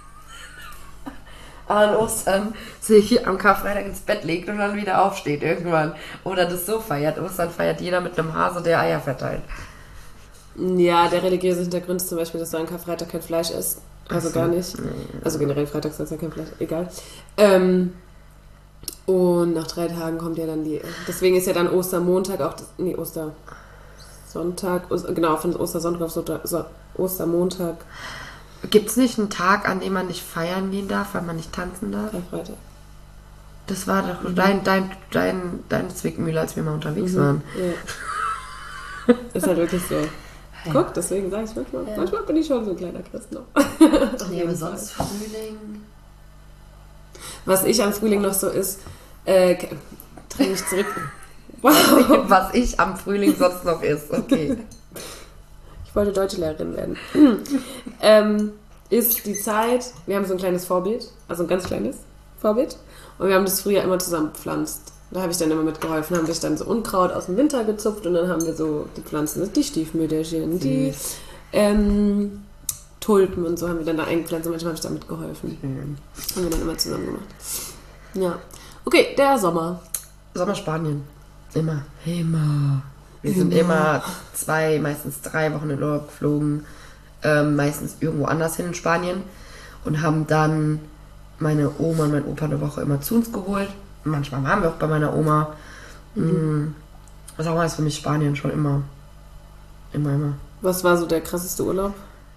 an Ostern sich am Karfreitag ins Bett legt und dann wieder aufsteht irgendwann. Oder das so feiert. Ostern feiert jeder mit einem Hase, der Eier verteilt. Ja, der religiöse Hintergrund ist zum Beispiel, dass du an Karfreitag kein Fleisch isst. Also gar nicht. Also generell freitags ist ja kein Fleisch. Egal. Ähm, und nach drei Tagen kommt ja dann die... Deswegen ist ja dann Ostermontag auch... Das, nee, Ostersonntag. Oster, genau, von Ostersonntag auf so, Ostermontag. Gibt es nicht einen Tag, an dem man nicht feiern gehen darf, weil man nicht tanzen darf? Karfreitag. Das war doch mhm. dein, dein, dein, deine Zwickmühle, als wir mal unterwegs mhm. waren. Ja. Ist halt wirklich so. Ja. Guck, deswegen sage ich manchmal, ja. manchmal bin ich schon so ein kleiner Christ noch. Nee, aber sonst Frühling. Was ich am Frühling noch so ist, äh, dränge ich zurück. Wow. Was ich am Frühling sonst noch ist, okay. Ich wollte Deutschlehrerin werden. ähm, ist die Zeit, wir haben so ein kleines Vorbild, also ein ganz kleines Vorbild, und wir haben das früher immer zusammen gepflanzt. Da habe ich dann immer mitgeholfen, haben wir dann so Unkraut aus dem Winter gezupft und dann haben wir so die Pflanzen, die Stiefmütterchen, die ähm, Tulpen und so haben wir dann da eingepflanzt und manchmal habe ich da mitgeholfen. Mhm. Haben wir dann immer zusammen gemacht. Ja. Okay, der Sommer. Sommer Spanien. Immer. Immer. Wir sind immer, immer zwei, meistens drei Wochen in Urlaub geflogen. Ähm, meistens irgendwo anders hin in Spanien. Und haben dann meine Oma und mein Opa eine Woche immer zu uns geholt. Manchmal waren wir auch bei meiner Oma. Mhm. Sommer ist für mich Spanien schon immer. Immer, immer. Was war so der krasseste Urlaub?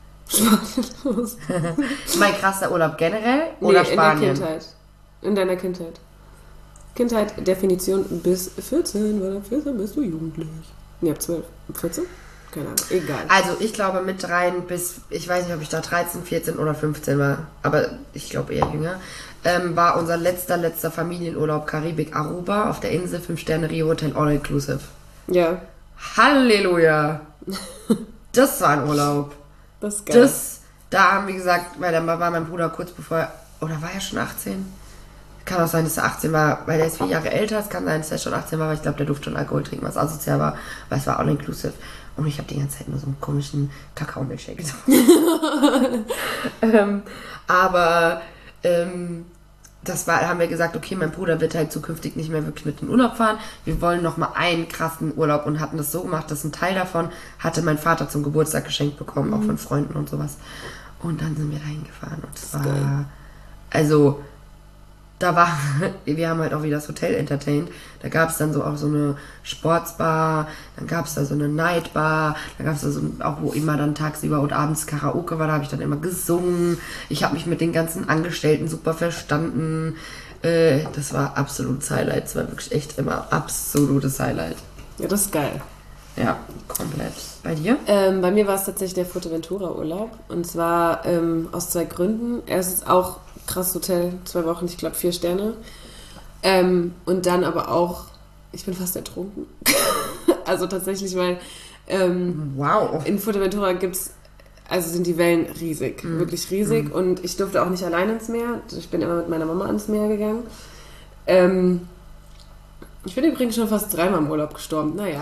Mein krasser Urlaub generell oder nee, Spanien? In der Kindheit. In deiner Kindheit. Kindheit, Definition bis vierzehn, weil ab vierzehn bist du jugendlich. Nee, ab zwölf. Ab vierzehn? Keine Ahnung, egal. Also ich glaube mit dreien bis, ich weiß nicht, ob ich da dreizehn, vierzehn oder fünfzehn war, aber ich glaube eher jünger, ähm, war unser letzter, letzter Familienurlaub Karibik Aruba auf der Insel fünf Sterne Rio Hotel All Inclusive. Ja. Halleluja! Das war ein Urlaub. Das ist geil. Das, da haben wir gesagt, weil dann war mein Bruder kurz bevor, oder war er schon achtzehn? Kann auch sein, dass er achtzehn war, weil er ist vier Jahre älter. Es kann sein, dass er schon achtzehn war, aber ich glaube, der durfte schon Alkohol trinken, was asozial war, weil es war all inclusive. Und ich habe die ganze Zeit nur so einen komischen Kakao-Milchshake getrunken. ähm, aber ähm, das war, haben wir gesagt, okay, mein Bruder wird halt zukünftig nicht mehr wirklich mit in den Urlaub fahren. Wir wollen noch mal einen krassen Urlaub und hatten das so gemacht, dass ein Teil davon hatte mein Vater zum Geburtstag geschenkt bekommen, mhm. auch von Freunden und sowas. Und dann sind wir dahin gefahren und es war, geil. Also da war, wir haben halt auch wieder das Hotel entertained. Da gab es dann so auch so eine Sportsbar, dann gab es da so eine Nightbar, da gab es da so auch, wo immer dann tagsüber und abends Karaoke war, da habe ich dann immer gesungen. Ich habe mich mit den ganzen Angestellten super verstanden. Äh, das war absolutes Highlight. Das war wirklich echt immer absolutes Highlight. Ja, das ist geil. Ja, komplett. Bei dir? Ähm, bei mir war es tatsächlich der Fuerteventura-Urlaub. Und zwar ähm, aus zwei Gründen. Erstens auch krasses Hotel, zwei Wochen, ich glaube vier Sterne. Ähm, und dann aber auch ich bin fast ertrunken. Also tatsächlich, weil ähm, wow. in Fuerteventura gibt's, also sind die Wellen riesig, mhm. wirklich riesig. Mhm. Und ich durfte auch nicht allein ins Meer. Ich bin immer mit meiner Mama ans Meer gegangen. Ähm, ich bin übrigens schon fast dreimal im Urlaub gestorben. Naja.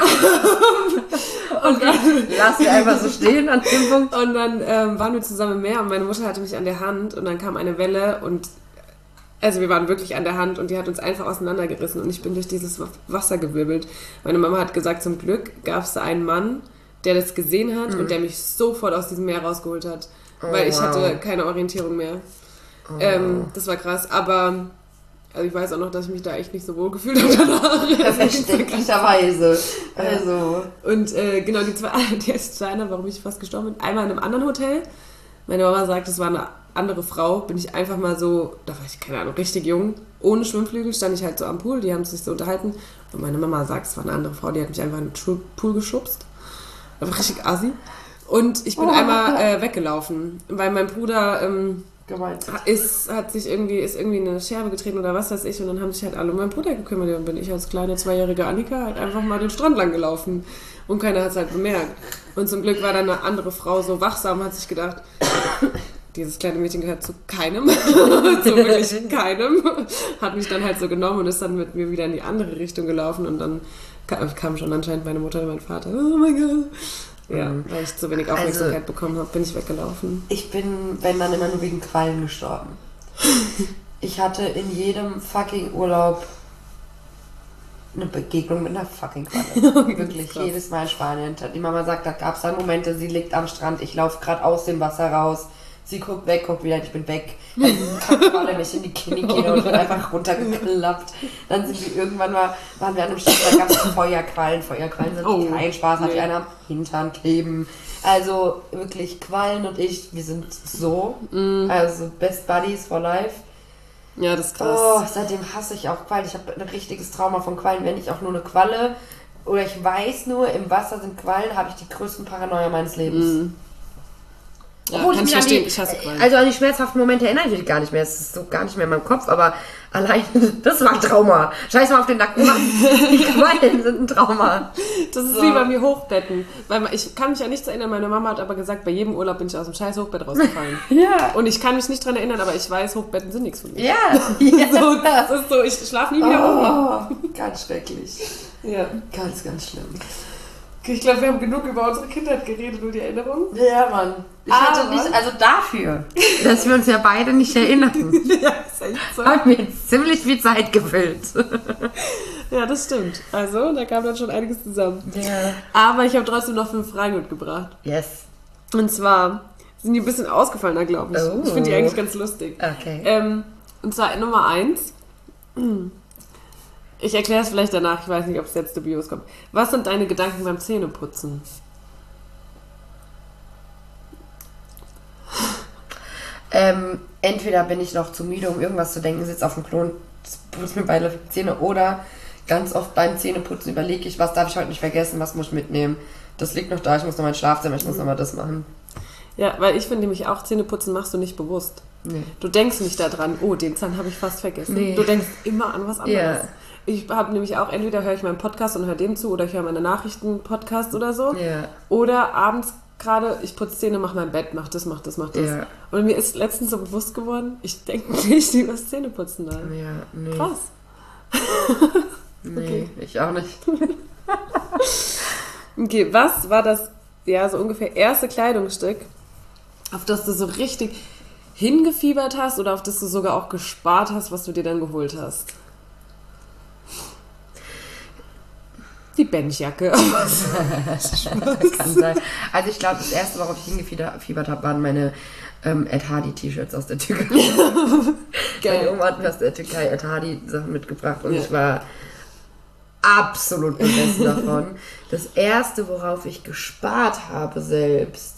Und dann, lass wir einfach so stehen an dem Punkt. Und dann ähm, waren wir zusammen im Meer und meine Mutter hatte mich an der Hand und dann kam eine Welle und also wir waren wirklich an der Hand und die hat uns einfach auseinandergerissen und ich bin durch dieses Wasser gewirbelt. Meine Mama hat gesagt, zum Glück gab es da einen Mann, der das gesehen hat mhm. und der mich sofort aus diesem Meer rausgeholt hat, oh, weil ich wow. hatte keine Orientierung mehr. Oh. Ähm, das war krass, aber also ich weiß auch noch, dass ich mich da echt nicht so wohl gefühlt habe danach. Verständlicherweise. Also. Und äh, genau, die zwei, die Entscheidung, warum ich fast gestorben bin, einmal in einem anderen Hotel. Meine Mama sagt, es war eine andere Frau, bin ich einfach mal so, da war ich, keine Ahnung, richtig jung, ohne Schwimmflügel, stand ich halt so am Pool, die haben sich so unterhalten und meine Mama sagt, es war eine andere Frau, die hat mich einfach in den Pool geschubst. Einfach richtig assi. Und ich bin oh. einmal äh, weggelaufen, weil mein Bruder ähm, ist, hat sich irgendwie, ist irgendwie in eine Scherbe getreten oder was weiß ich und dann haben sich halt alle um meinen Bruder gekümmert und bin ich als kleine zweijährige Annika halt einfach mal den Strand lang gelaufen und keiner hat es halt bemerkt. Und zum Glück war dann eine andere Frau so wachsam, hat sich gedacht, dieses kleine Mädchen gehört zu keinem, zu wirklich keinem, hat mich dann halt so genommen und ist dann mit mir wieder in die andere Richtung gelaufen und dann kam, kam schon anscheinend meine Mutter und mein Vater, oh mein Gott. Ja, mhm. weil ich zu wenig Aufmerksamkeit also, bekommen habe, bin ich weggelaufen. Ich bin, wenn dann immer nur wegen Quallen gestorben. Ich hatte in jedem fucking Urlaub eine Begegnung mit einer fucking Qualle. Wirklich, jedes Mal in Spanien. Die Mama sagt, da gab es dann Momente, sie liegt am Strand, ich laufe gerade aus dem Wasser raus, sie guckt weg, guckt wieder, ich bin weg. Dann kann die Qualle mich in die Kniekehle und bin einfach runtergeklappt. Dann sind wir irgendwann mal, waren wir an einem Strand, da gab es Feuerquallen. Feuerquallen sind oh, kein Spaß, hat nee. einer am Hintern kleben. Also wirklich, Quallen und ich, wir sind so, mm. also Best Buddies for life. Ja, das ist krass. Oh, seitdem hasse ich auch Quallen. Ich habe ein richtiges Trauma von Quallen. Wenn ich auch nur eine Qualle oder ich weiß nur, im Wasser sind Quallen, habe ich die größten Paranoia meines Lebens. Mm. Ja, Obwohl kann ich, ich verstehen, die, ich hasse Quallen. Also an die schmerzhaften Momente erinnere ich mich gar nicht mehr. Es ist so gar nicht mehr in meinem Kopf, aber allein, das war ein Trauma. Scheiß mal auf den Nacken. Die Quallen sind ein Trauma. Das ist so. Wie bei mir Hochbetten. Weil ich kann mich ja nichts erinnern, meine Mama hat aber gesagt, bei jedem Urlaub bin ich aus dem scheiß Hochbett rausgefallen. Ja. Und ich kann mich nicht dran erinnern, aber ich weiß, Hochbetten sind nichts für mich. Ja. ja. So, das ist so, ich schlafe nie wieder oh, oben. Ganz schrecklich. Ja. Ganz, ganz schlimm. Ich glaube, wir haben genug über unsere Kindheit geredet und die Erinnerungen. Ja, Mann. Ich ah, hatte nicht, also dafür, dass wir uns ja beide nicht erinnern, ja, ist echt so. Haben wir jetzt ziemlich viel Zeit gefüllt. Ja, das stimmt. Also, da kam dann schon einiges zusammen. Ja. Aber ich habe trotzdem noch fünf Fragen mitgebracht. Yes. Und zwar sind die ein bisschen ausgefallener, glaube ich. Oh. Ich finde die eigentlich ganz lustig. Okay. Ähm, und zwar Nummer eins. Ich erkläre es vielleicht danach, ich weiß nicht, ob es jetzt dubios kommt. Was sind deine Gedanken beim Zähneputzen? Ähm, entweder bin ich noch zu müde, um irgendwas zu denken, sitze auf dem Klo und putze mir beide Zähne, oder ganz oft beim Zähneputzen überlege ich, was darf ich heute nicht vergessen, was muss ich mitnehmen. Das liegt noch da, ich muss noch mein Schlafzimmer, ich muss noch mal das machen. Ja, weil ich finde nämlich auch, Zähneputzen machst du nicht bewusst. Nee. Du denkst nicht daran, oh, den Zahn habe ich fast vergessen. Nee. Du denkst immer an was anderes. Yeah. Ich habe nämlich auch, entweder höre ich meinen Podcast und höre dem zu oder ich höre meine Nachrichten-Podcast oder so. Yeah. Oder abends gerade, ich putze Zähne, mache mein Bett, mach das, mach das, mach das. Yeah. Und mir ist letztens so bewusst geworden, ich denke nicht über das Zähneputzen nach. Ja, nee. Krass. Nee, okay. Ich auch nicht. Okay, was war das, ja, so ungefähr erste Kleidungsstück, auf das du so richtig hingefiebert hast oder auf das du sogar auch gespart hast, was du dir dann geholt hast? Die Benchjacke. Kann sein. Also ich glaube, das erste, worauf ich hingefiebert habe, waren meine ähm, Ed Hardy-T-Shirts aus der Türkei. Meine Oma hat mir aus der Türkei Ed Hardy-Sachen mitgebracht und ja. Ich war absolut besessen davon. Das erste, worauf ich gespart habe selbst,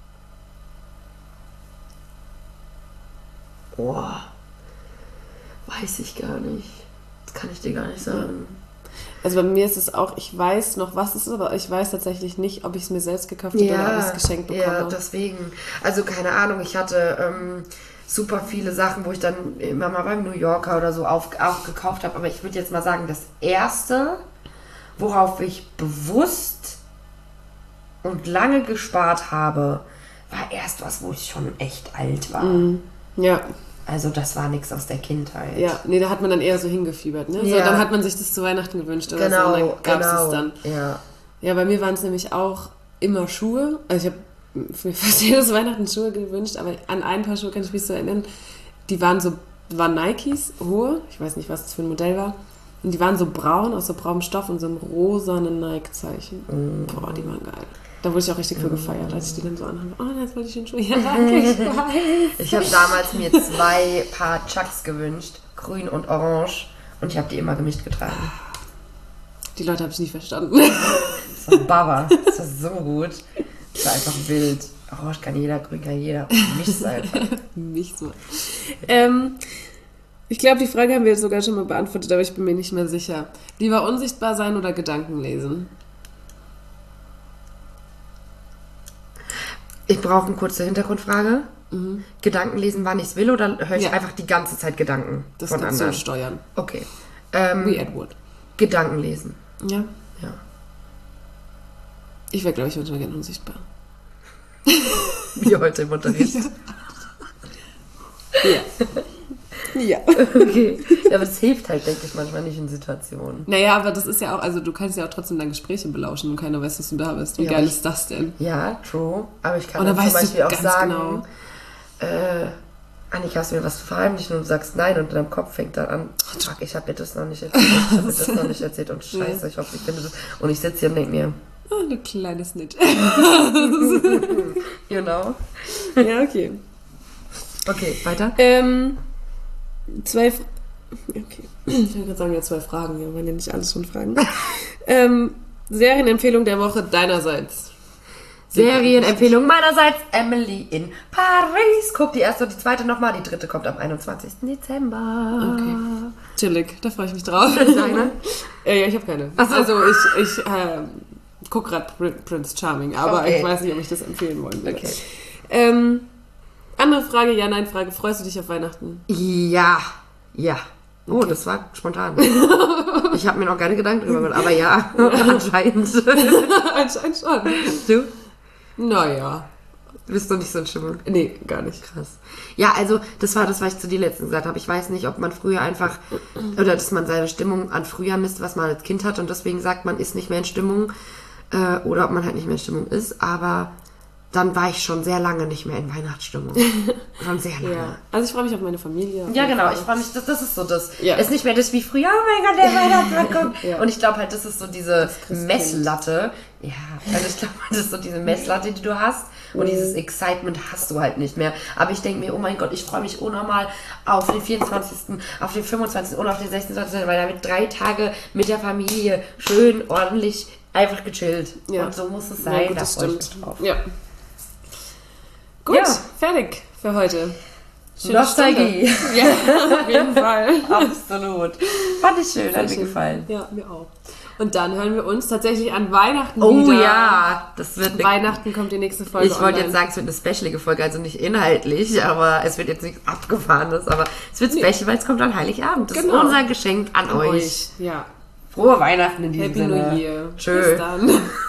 boah, weiß ich gar nicht. Das kann ich dir gar nicht sagen. Also bei mir ist es auch, ich weiß noch, was es ist, aber ich weiß tatsächlich nicht, ob ich es mir selbst gekauft habe ja, oder ob ich es geschenkt bekomme. Ja, deswegen. Also keine Ahnung, ich hatte ähm, super viele Sachen, wo ich dann immer mal beim New Yorker oder so auf, auch gekauft habe. Aber ich würde jetzt mal sagen, das Erste, worauf ich bewusst und lange gespart habe, war erst was, wo ich schon echt alt war. Mhm. Ja. Also das war nichts aus der Kindheit. Ja, nee, da hat man dann eher so hingefiebert, ne? Ja. So, dann hat man sich das zu Weihnachten gewünscht oder genau, so und dann gab es genau. es dann. Ja. Ja, bei mir waren es nämlich auch immer Schuhe. Also ich habe für fast jedes Weihnachten Schuhe gewünscht, aber an ein paar Schuhe kann ich mich so erinnern. Die waren so, waren Nikes, hohe, ich weiß nicht, was das für ein Modell war. Und die waren so braun, aus so braunem Stoff und so einem rosanen Nike-Zeichen. Mm. Boah, die waren geil. Da wurde ich auch richtig für gefeiert, als ich die dann so anhabe. Oh, jetzt wollte ich den Schuh. Ja, danke, ich weiß. Ich habe damals mir zwei Paar Chucks gewünscht, grün und orange. Und ich habe die immer gemischt getragen. Die Leute habe ich nie verstanden. Das war Baba. Das war so gut. Das war einfach wild. Orange kann jeder, grün kann jeder. Mischt einfach. Nicht so. Ähm, ich glaube, die Frage haben wir jetzt sogar schon mal beantwortet, aber ich bin mir nicht mehr sicher. Lieber unsichtbar sein oder Gedanken lesen? Ich brauche eine kurze Hintergrundfrage. Mhm. Gedanken lesen, wann ich es will, oder höre ich Ja. einfach die ganze Zeit Gedanken Das von kannst anderen? du steuern. Okay. Ähm, Wie Edward. Gedanken lesen. Ja. Ja. Ich wäre, glaube ich, manchmal gerne unsichtbar. Wie heute im Unterricht. Ja. Ja. Okay. Ja, aber das hilft halt, denke ich, manchmal nicht in Situationen. Naja, aber das ist ja auch, also du kannst ja auch trotzdem dann Gespräche belauschen und keiner weiß, dass du da bist. Wie Ja, geil aber ist das denn? Ja, true. Aber ich kann Und dann dann zum weißt du Beispiel auch ganz sagen, genau. äh, Annika, hast du mir was zu verheimlichen und du sagst nein und in deinem Kopf fängt dann an, fuck, ich habe dir das noch nicht erzählt, ich habe dir das noch nicht erzählt und scheiße, ich hoffe, ich finde das. Und ich sitze hier und denke mir, Oh, eine kleine Snitch. you know. Ja, okay. Okay, weiter. Ähm, zwei Fra- Okay. Ich würde gerade sagen, ja, zwei Fragen. Ja, waren ja nicht alles schon Fragen. ähm, Serienempfehlung der Woche deinerseits. Serienempfehlung meinerseits, Emily in Paris. Guck die erste und die zweite nochmal, die dritte kommt am einundzwanzigsten Dezember. Okay. Chillig, da freue ich mich drauf. Deine? äh, ja, ich habe keine. Ach so. Also ich, ich äh, gucke gerade Prince Charming, aber Okay. ich weiß nicht, ob ich das empfehlen wollen würde. Okay. Ähm, andere Frage, Ja-Nein-Frage. Freust du dich auf Weihnachten? Ja, ja. Oh, Okay. das war spontan. Ich habe mir noch keine Gedanken drüber gemacht, aber ja, anscheinend. Anscheinend schon. Du? Naja. Bist du nicht so in Stimmung? Nee, gar nicht. Krass. Ja, also das war das, was ich zu dir letztens gesagt habe. Ich weiß nicht, ob man früher einfach, oder dass man seine Stimmung an früher misst, was man als Kind hat und deswegen sagt, man ist nicht mehr in Stimmung, äh, oder ob man halt nicht mehr in Stimmung ist, aber dann war ich schon sehr lange nicht mehr in Weihnachtsstimmung. Schon sehr lange. Ja. Also ich freue mich auf meine Familie. auf Ja, jeden genau, Fall. ich freue mich, das, das ist so das. Ja. Es ist nicht mehr das wie früher, oh mein Gott, der Weihnachtsmann kommt. Ja. Und ich glaube halt, das ist so diese Christkind. Messlatte. Ja, also ich glaube, das ist so diese Messlatte, die du hast. Und Mhm. dieses Excitement hast du halt nicht mehr. Aber ich denke mir, oh mein Gott, ich freue mich unnormal auf den vierundzwanzigsten, auf den fünfundzwanzigsten und auf den sechsundzwanzigsten, weil damit drei Tage mit der Familie schön, ordentlich, einfach gechillt. Ja. Und so muss es Ja, sein, gut, da das freue ich stimmt. mich drauf. Ja. Gut, Ja. fertig für heute. Schöne Nostalgie. Stunde. Ja, auf jeden Fall. Absolut. Fand ich schön, hat mir schön. gefallen. Ja, mir auch. Und dann hören wir uns tatsächlich an Weihnachten Oh wieder. ja, das wird eine Weihnachten kommt die nächste Folge Ich wollte online. jetzt sagen, es wird eine specialige Folge, also nicht inhaltlich, aber es wird jetzt nichts Abgefahrenes, aber es wird special, weil es kommt an Heiligabend. Das Genau. ist unser Geschenk an, An euch. euch. Ja. Frohe Weihnachten in diesem Happy Sinne. New Year. Tschö. Bis dann.